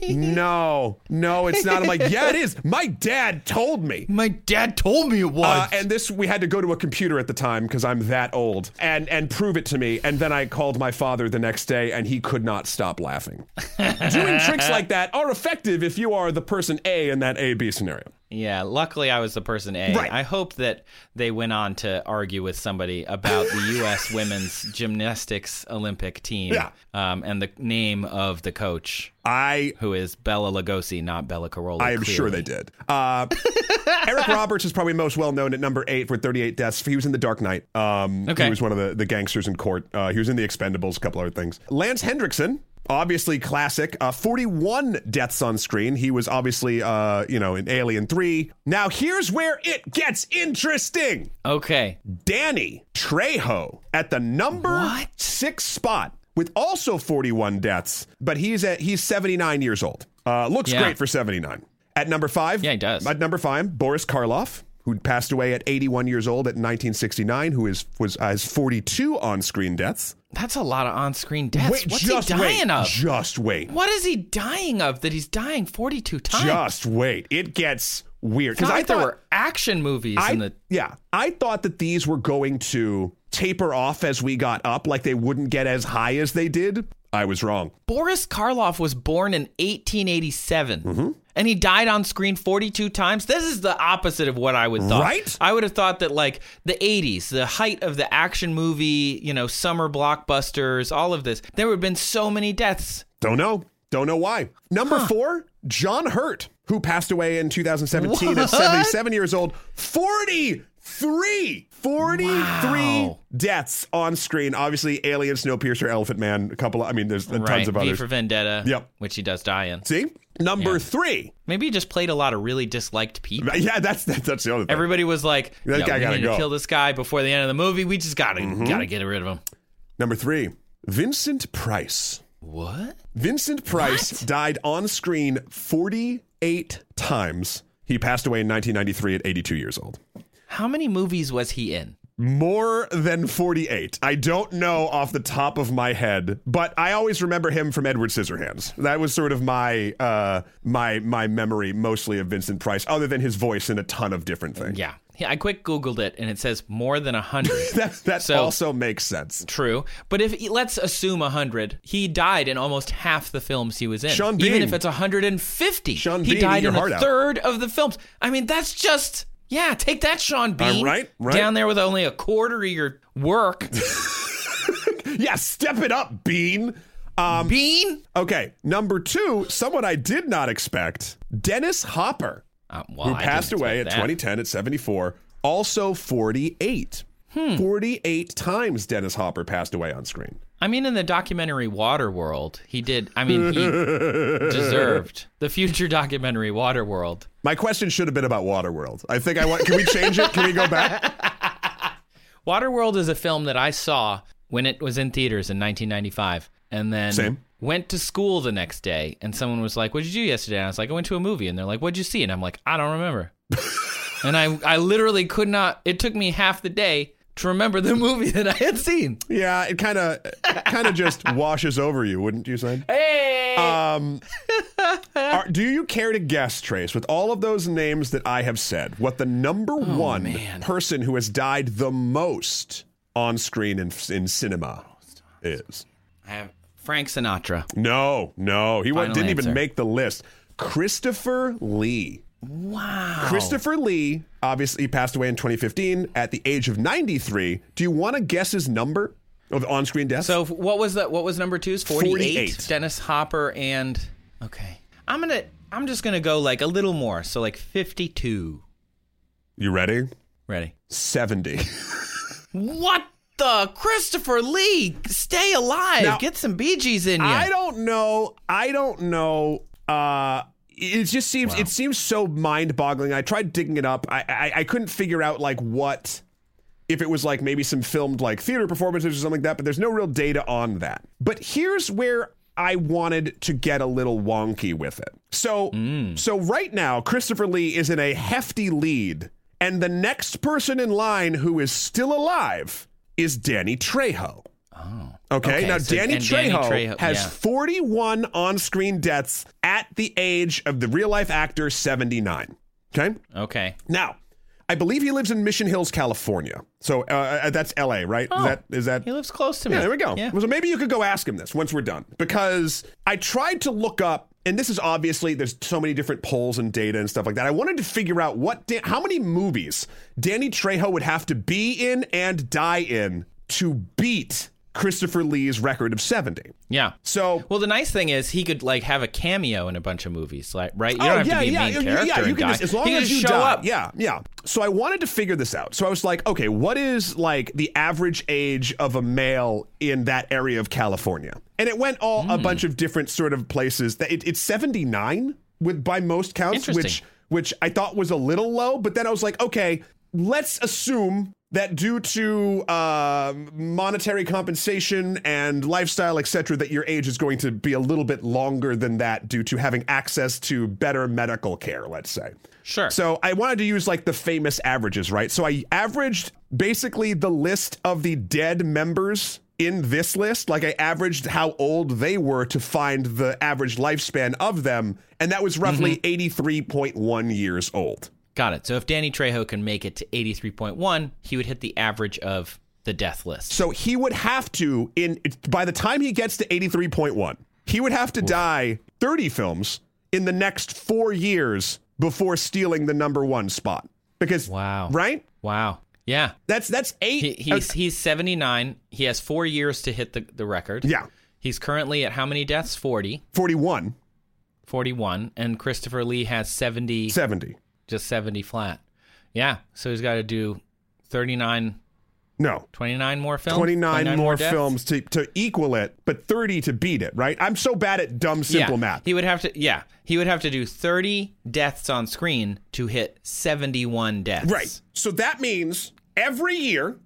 no, no, it's not. I'm like, yeah, it is. My dad told me. My dad told me it was. Uh, and this, we had to go to a computer at the time because I'm that old and, and prove it to me. And then I called my father the next day and he could not stop laughing. Doing tricks like that are effective if you are the person A in that A B scenario. Yeah, luckily I was the person A. Right. I hope that they went on to argue with somebody about the U S women's gymnastics Olympic team Yeah. um, and the name of the coach, I who is Bela Lugosi, not Bela Karolyi. I am sure they did. Uh, Eric Roberts is probably most well known at number eight for thirty-eight deaths. He was in The Dark Knight. Um, Okay. He was one of the, the gangsters in court. Uh, he was in The Expendables, a couple other things. Lance Hendrickson, obviously classic. Uh, forty-one deaths on screen. He was obviously, uh, you know, in Alien three. Now, here's where it gets interesting. Okay. Danny Trejo at the number What? six spot with also forty-one deaths, but he's at he's seventy-nine years old. Uh, looks Yeah. great for seventy-nine. At number five, Yeah, he does. At number five, Boris Karloff, who passed away at eighty-one years old at nineteen sixty-nine, who is was uh, has forty-two on-screen deaths. That's a lot of on-screen deaths. Wait, What's just he dying wait, of? just wait, What is he dying of that he's dying forty-two times? just wait. It gets weird Because because I I thought there thought were action movies I, in the... yeah, I thought that these were going to taper off as we got up, like they wouldn't get as high as they did. I was wrong. Boris Karloff was born in eighteen eighty-seven, Mm-hmm. and he died on screen forty-two times. This is the opposite of what I would thought. Right? I would have thought that, like, the eighties, the height of the action movie, you know, summer blockbusters, all of this, there would have been so many deaths. Don't know. Don't know why. Number four, John Hurt, who passed away in two thousand seventeen What? at seventy-seven years old. forty-three! forty-three Wow. deaths on screen. Obviously, Alien, Snowpiercer, Elephant Man, a couple of, I mean, there's tons right. of V others. for Vendetta, Yep. which he does die in. See? Number Yeah. three. Maybe he just played a lot of really disliked people. Yeah, that's that's, that's the other thing. Everybody was like, That "Yo, guy we gotta need go." to kill this guy before the end of the movie. We just gotta Mm-hmm. gotta get rid of him." Number three, Vincent Price. What? Vincent Price What? died on screen forty-eight times. He passed away in nineteen ninety-three at eighty-two years old. How many movies was he in? More than forty-eight. I don't know off the top of my head, but I always remember him from Edward Scissorhands. That was sort of my uh, my my memory, mostly of Vincent Price, other than his voice in a ton of different things. Yeah. Yeah, I quick Googled it, and it says more than one hundred. that that so, also makes sense. True. But if let's assume one hundred. He died in almost half the films he was in. Sean Bean. Even if it's one hundred fifty. Sean he Bean, died eat your in a heart out. third of the films. I mean, that's just... Yeah, take that, Sean Bean. Uh, right, right. Down there with only a quarter of your work. Yeah, step it up, Bean. Um, Bean? Okay, number two, someone I did not expect, Dennis Hopper, Uh, well, who I passed didn't away at expect that. twenty ten at seventy-four, also forty-eight. Hmm. forty-eight times Dennis Hopper passed away on screen. I mean, in the documentary Waterworld, he did. I mean, he deserved the future documentary Waterworld. My question should have been about Waterworld. I think I want. Can we change it? Can we go back? Waterworld is a film that I saw when it was in theaters in nineteen ninety-five, and then Same. went to school the next day. And someone was like, "What'd you do yesterday?" And I was like, "I went to a movie." And they're like, "What'd you see?" And I'm like, "I don't remember." And I, I literally could not. It took me half the day to remember the movie that I had seen. Yeah, it kind of, kind of just washes over you, wouldn't you say? Hey. Um, are, do you care to guess, Trace, with all of those names that I have said, what the number Oh, one man. person who has died the most on screen in in cinema is? I have Frank Sinatra. No, no, he wa- Final didn't answer. even make the list. Christopher Lee. Wow. Christopher Lee, obviously, he passed away in twenty fifteen at the age of ninety-three. Do you want to guess his number of on-screen deaths? So what was that? What was number two's? forty-eight? forty-eight. Dennis Hopper and okay. I'm gonna. I'm just gonna go like a little more. So like fifty-two. You ready? Ready? seventy. What the Christopher Lee? Stay alive. Now, Get some Bee Gees in you. I don't know. I don't know. Uh, it just seems Wow. it seems so mind-boggling. I tried digging it up. I, I I couldn't figure out like what, if it was like maybe some filmed like theater performances or something like that. But there's no real data on that. But here's where I wanted to get a little wonky with it. So so right now, Christopher Lee is in a hefty lead, and the next person in line who is still alive is Danny Trejo. Oh. Okay, Okay, now so- Danny and Danny Trejo, Trejo- has yeah. forty-one on-screen deaths at the age of the real-life actor seventy-nine. Okay? Okay. Now, I believe he lives in Mission Hills, California. So uh, that's L A, right? Oh, is that is that He lives close to me. Yeah, there we go. Yeah. So maybe you could go ask him this once we're done. Because I tried to look up, and this is obviously, there's so many different polls and data and stuff like that. I wanted to figure out what Dan- how many movies Danny Trejo would have to be in and die in to beat Christopher Lee's record of seventy. Yeah. So, Well, the nice thing is he could like have a cameo in a bunch of movies, like right. You oh don't have yeah, to be a yeah, main yeah, character yeah. You and can die. just, as long he can as just you show die. up. Yeah, yeah. So I wanted to figure this out. So I was like, okay, what is like the average age of a male in that area of California? And it went all Mm. a bunch of different sort of places. That it, it's seventy-nine with by most counts, Interesting. which which I thought was a little low. But then I was like, okay, let's assume that due to uh, monetary compensation and lifestyle, et cetera, that your age is going to be a little bit longer than that due to having access to better medical care, let's say. Sure. So I wanted to use like the famous averages, right? So I averaged basically the list of the dead members in this list. Like I averaged how old they were to find the average lifespan of them. And that was roughly eighty-three point one years old. Got it. So if Danny Trejo can make it to eighty-three point one, he would hit the average of the death list. So he would have to, in by the time he gets to eighty-three point one, he would have to die thirty films in the next four years before stealing the number one spot. Because, Wow. right? Wow. Yeah. That's that's eight. He, he's he's seventy-nine. He has four years to hit the, the record. yeah, He's currently at how many deaths? forty. forty-one, forty-one. And Christopher Lee has seventy. seventy. Just seventy flat. Yeah. So he's got to do thirty-nine, No. twenty-nine more films? twenty-nine more deaths? films to, to equal it, but thirty to beat it, right? I'm so bad at dumb, simple yeah. math. He would have to, yeah. He would have to do thirty deaths on screen to hit seventy-one deaths. Right. So that means every year,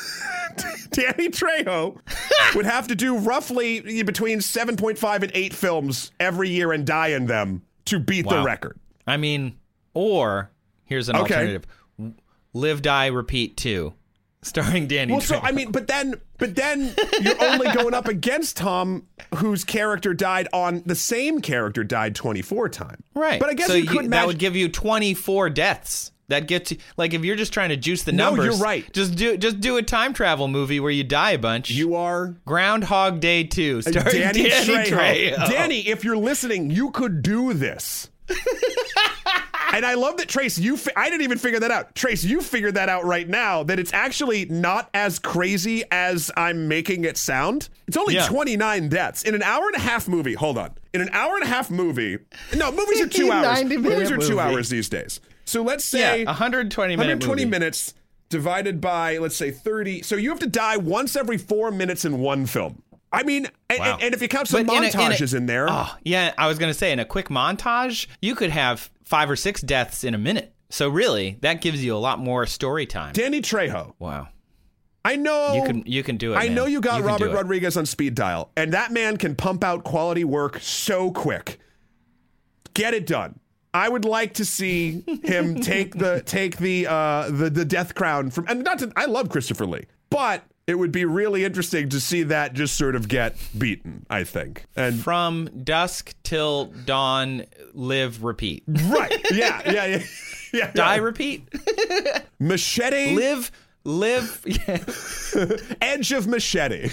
Danny Trejo would have to do roughly between seven point five and eight films every year and die in them to beat the Wow. record. I mean, or here's an Okay. alternative: live, die, repeat two. starring Danny Well, Trejo. so I mean, but then, but then you're only going up against Tom, whose character died on the same character died twenty-four times. Right. But I guess so you could that match. would give you twenty-four deaths. That gets you, like, if you're just trying to juice the No, numbers. you're right. Just do just do a time travel movie where you die a bunch. You are Groundhog Day two, starring Danny, Danny, Trejo. Trejo. Danny, if you're listening, you could do this. And I love that, Trace, you fi- I didn't even figure that out. Trace, you figured that out right now, that it's actually not as crazy as I'm making it sound. It's only Yeah. twenty-nine deaths. In an hour and a half movie, hold on. In an hour and a half movie, no, movies are two hours. ninety minute Movies are two movie. hours these days. So let's say Yeah, one hundred twenty one minute hundred twenty movie. minutes divided by, let's say, thirty. So you have to die once every four minutes in one film. I mean, and, Wow. and, and if you count some But in a- in a- montages in, there. Oh, yeah, I was going to say, in a quick montage, you could have five or six deaths in a minute. So really, that gives you a lot more story time. Danny Trejo. Wow. I know You can you can do it, I man. know you got can Robert do it. Rodriguez on speed dial, and that man can pump out quality work so quick. Get it done. I would like to see him take the take the uh, the the death crown from, and not to, I love Christopher Lee, but it would be really interesting to see that just sort of get beaten, I think. And From dusk till dawn, live, repeat. right, yeah, yeah, yeah, yeah. Die, yeah. repeat. Machete, Live, live. Yeah. edge of machete.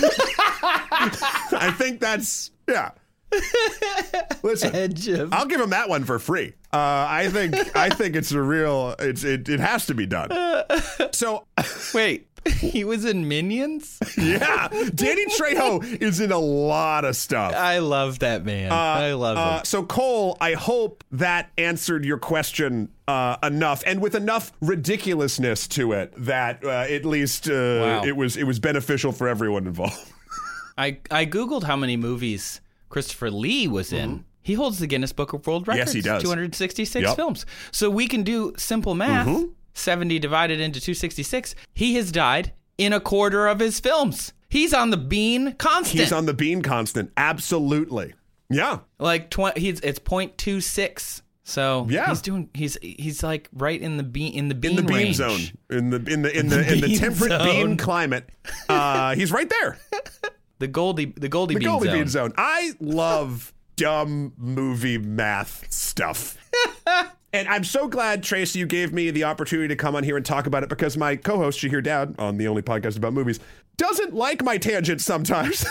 I think that's yeah. Listen, Edge of. I'll give him that one for free. Uh, I think I think it's a real. It's it. It has to be done. So Wait, he was in Minions? yeah, Danny Trejo is in a lot of stuff. I love that man. I love Uh, him. so Cole, I hope that answered your question uh, enough, and with enough ridiculousness to it that uh, at least uh, Wow. it was it was beneficial for everyone involved. I, I Googled how many movies Christopher Lee was in. He holds the Guinness Book of World Records. Yes, he does. two hundred sixty-six Yep. films. So we can do simple math. seventy divided into two hundred sixty-six. He has died in a quarter of his films. He's on the Bean constant. He's on the Bean constant, absolutely. Yeah. like twenty. He's it's point two six. So Yeah. he's doing. He's he's like right in the bean in the bean in the bean range. zone, in the in the in the in the bean temperate zone. bean climate. Uh, he's right there. The Goldie the Goldie The bean Goldie zone. Bean zone. I love dumb movie math stuff. And I'm so glad, Tracy, you gave me the opportunity to come on here and talk about it, because my co-host, Shahir Dowd, on the only podcast about movies, doesn't like my tangents sometimes.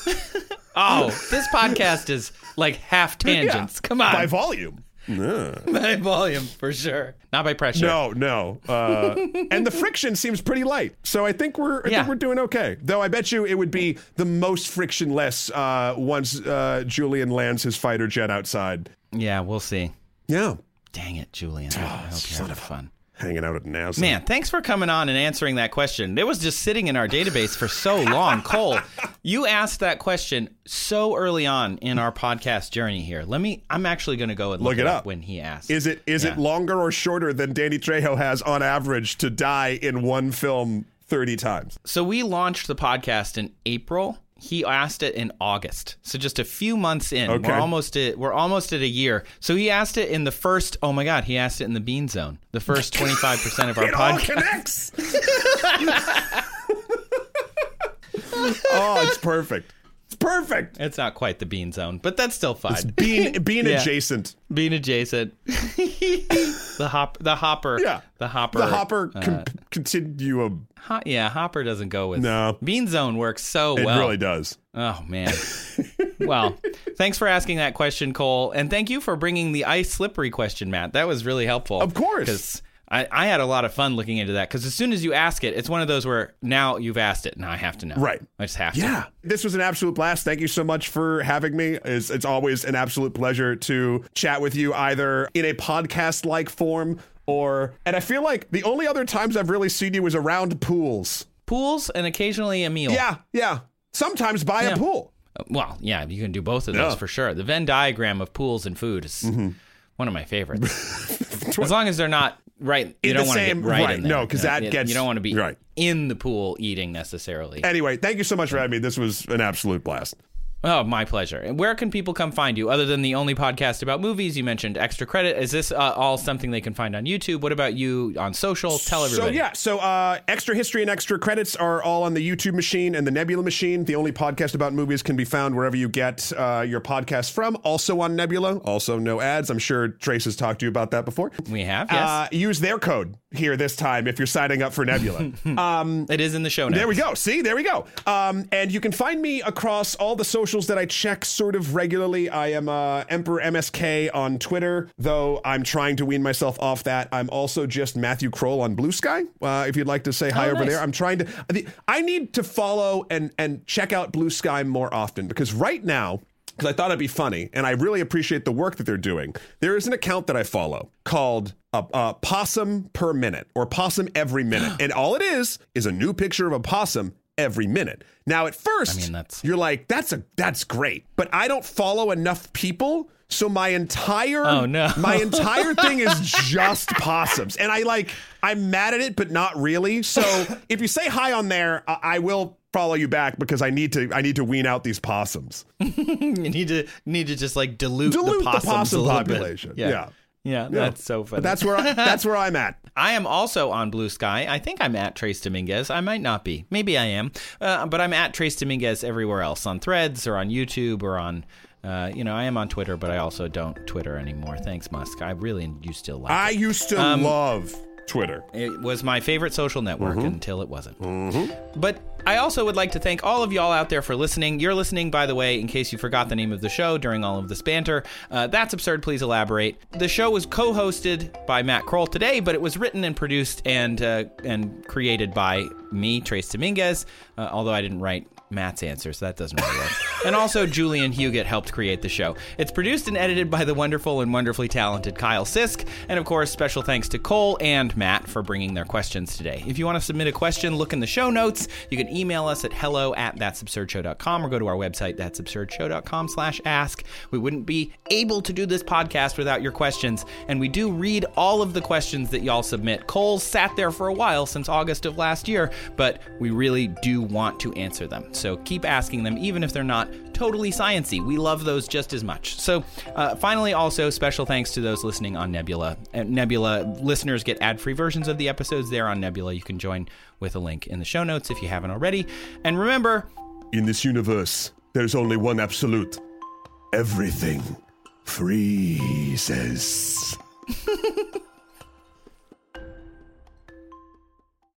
Oh, this podcast is like half tangents. Yeah. Come on, By volume. No, by volume for sure, not by pressure. no. no. Uh, and the friction seems pretty light. So I think we're I Yeah. think we're doing okay. Though I bet you it would be the most frictionless uh, once uh, Julian lands his fighter jet outside. Yeah, we'll see. Yeah. Dang it, Julian. I hope you're having fun. Hanging out at NASA. Man, thanks for coming on and answering that question. It was just sitting in our database for so long. Cole, you asked that question so early on in our podcast journey here. Let me, I'm actually going to go and look, Look it it up up. when he asked. Is it is Yeah. it longer or shorter than Danny Trejo has on average to die in one film thirty times? So we launched the podcast in April. He asked it in August, so just a few months in. Okay. We're almost at we're almost at a year. So he asked it in the first. Oh my God, he asked it in the Bean Zone, the first twenty-five percent of our It all podcast. connects. Oh, it's perfect. It's perfect. It's not quite the Bean Zone, but that's still fine. Bean bean Yeah. adjacent. Bean adjacent. the hop, the hopper. Yeah. the hopper. The Hopper uh, con- continuum. ho- yeah, hopper doesn't go with. No. Bean Zone works so It well. really does. Oh man. Well, thanks for asking that question, Cole, and thank you for bringing the ice slippery question, Matt. That was really helpful. Of course. because I, I had a lot of fun looking into that. Because as soon as you ask it, it's one of those where now you've asked it, now I have to know. Right. I just have to. Yeah. This was an absolute blast. Thank you so much for having me. It's, it's always an absolute pleasure to chat with you, either in a podcast-like form or, and I feel like the only other times I've really seen you is around pools. Pools and occasionally a meal. Yeah, yeah. Sometimes by Yeah. a pool. Well, yeah, you can do both of those Yeah. for sure. The Venn diagram of pools and food is one of my favorites. As long as they're not right, you In don't the want to same- get right, right, in there. no, 'cause that you, gets- you don't want to be right. in the pool eating necessarily. Anyway, thank you so much for having me. This was an absolute blast. Oh, my pleasure. And where can people come find you other than the only podcast about movies? You mentioned Extra Credit. Is this uh, all something they can find on YouTube? What about you on social? Tell everybody. So, yeah. So, uh, Extra History and Extra Credits are all on the YouTube machine and the Nebula machine. The only podcast about movies can be found wherever you get uh, your podcast from. Also on Nebula. Also, no ads. I'm sure Trace has talked to you about that before. We have, yes. Uh, use their code here this time if you're signing up for Nebula. um, it is in the show notes. There we go. See, there we go. Um, and you can find me across all the socials that I check sort of regularly. I am uh, Emperor M S K on Twitter, though I'm trying to wean myself off that. I'm also just Matthew Kroll on Blue Sky. Uh, if you'd like to say hi oh, over nice. there, I'm trying to. I need to follow and and check out Blue Sky more often because right now, because I thought it'd be funny, and I really appreciate the work that they're doing. There is an account that I follow called uh, uh, Possum Per Minute or Possum Every Minute, and all it is is a new picture of a possum every minute. Now, at first, I mean, that's... you're like, "That's a that's great," but I don't follow enough people, so my entire oh, no. my entire thing is just possums, and I like I'm mad at it, but not really. So if you say hi on there, I, I will follow you back because I need to I need to wean out these possums. you need to need to just like dilute, dilute the, possums the possum a little population. Bit. Yeah. yeah. Yeah, that's so funny. But that's where I, that's where I'm at. I am also on Blue Sky. I think I'm at Trace Dominguez. I might not be. Maybe I am. Uh, but I'm at Trace Dominguez everywhere else, on Threads or on YouTube or on, uh, you know, I am on Twitter, but I also don't Twitter anymore. Thanks, Musk. I really used to like I it. used to Um, love Twitter. It was my favorite social network Mm-hmm. until it wasn't. Mm-hmm. But I also would like to thank all of y'all out there for listening. You're listening, by the way, in case you forgot the name of the show during all of this banter. Uh, That's Absurd, Please Elaborate. The show was co-hosted by Matt Kroll today, but it was written and produced and uh, and created by me, Trace Dominguez, uh, although I didn't write Matt's answer, so that doesn't really work. And also, Julian Huguet helped create the show. It's produced and edited by the wonderful and wonderfully talented Kyle Sisk. And of course, special thanks to Cole and Matt for bringing their questions today. If you want to submit a question, look in the show notes. You can email us at hello at that's absurd show dot com or go to our website, that's absurd show dot com slash ask. We wouldn't be able to do this podcast without your questions, and we do read all of the questions that y'all submit. Cole's sat there for a while since August of last year, but we really do want to answer them. So keep asking them, even if they're not totally science-y. We love those just as much. So uh, finally, also, special thanks to those listening on Nebula. Uh, Nebula listeners get ad-free versions of the episodes there on Nebula. You can join with a link in the show notes if you haven't already. And remember, in this universe, there's only one absolute. Everything freezes.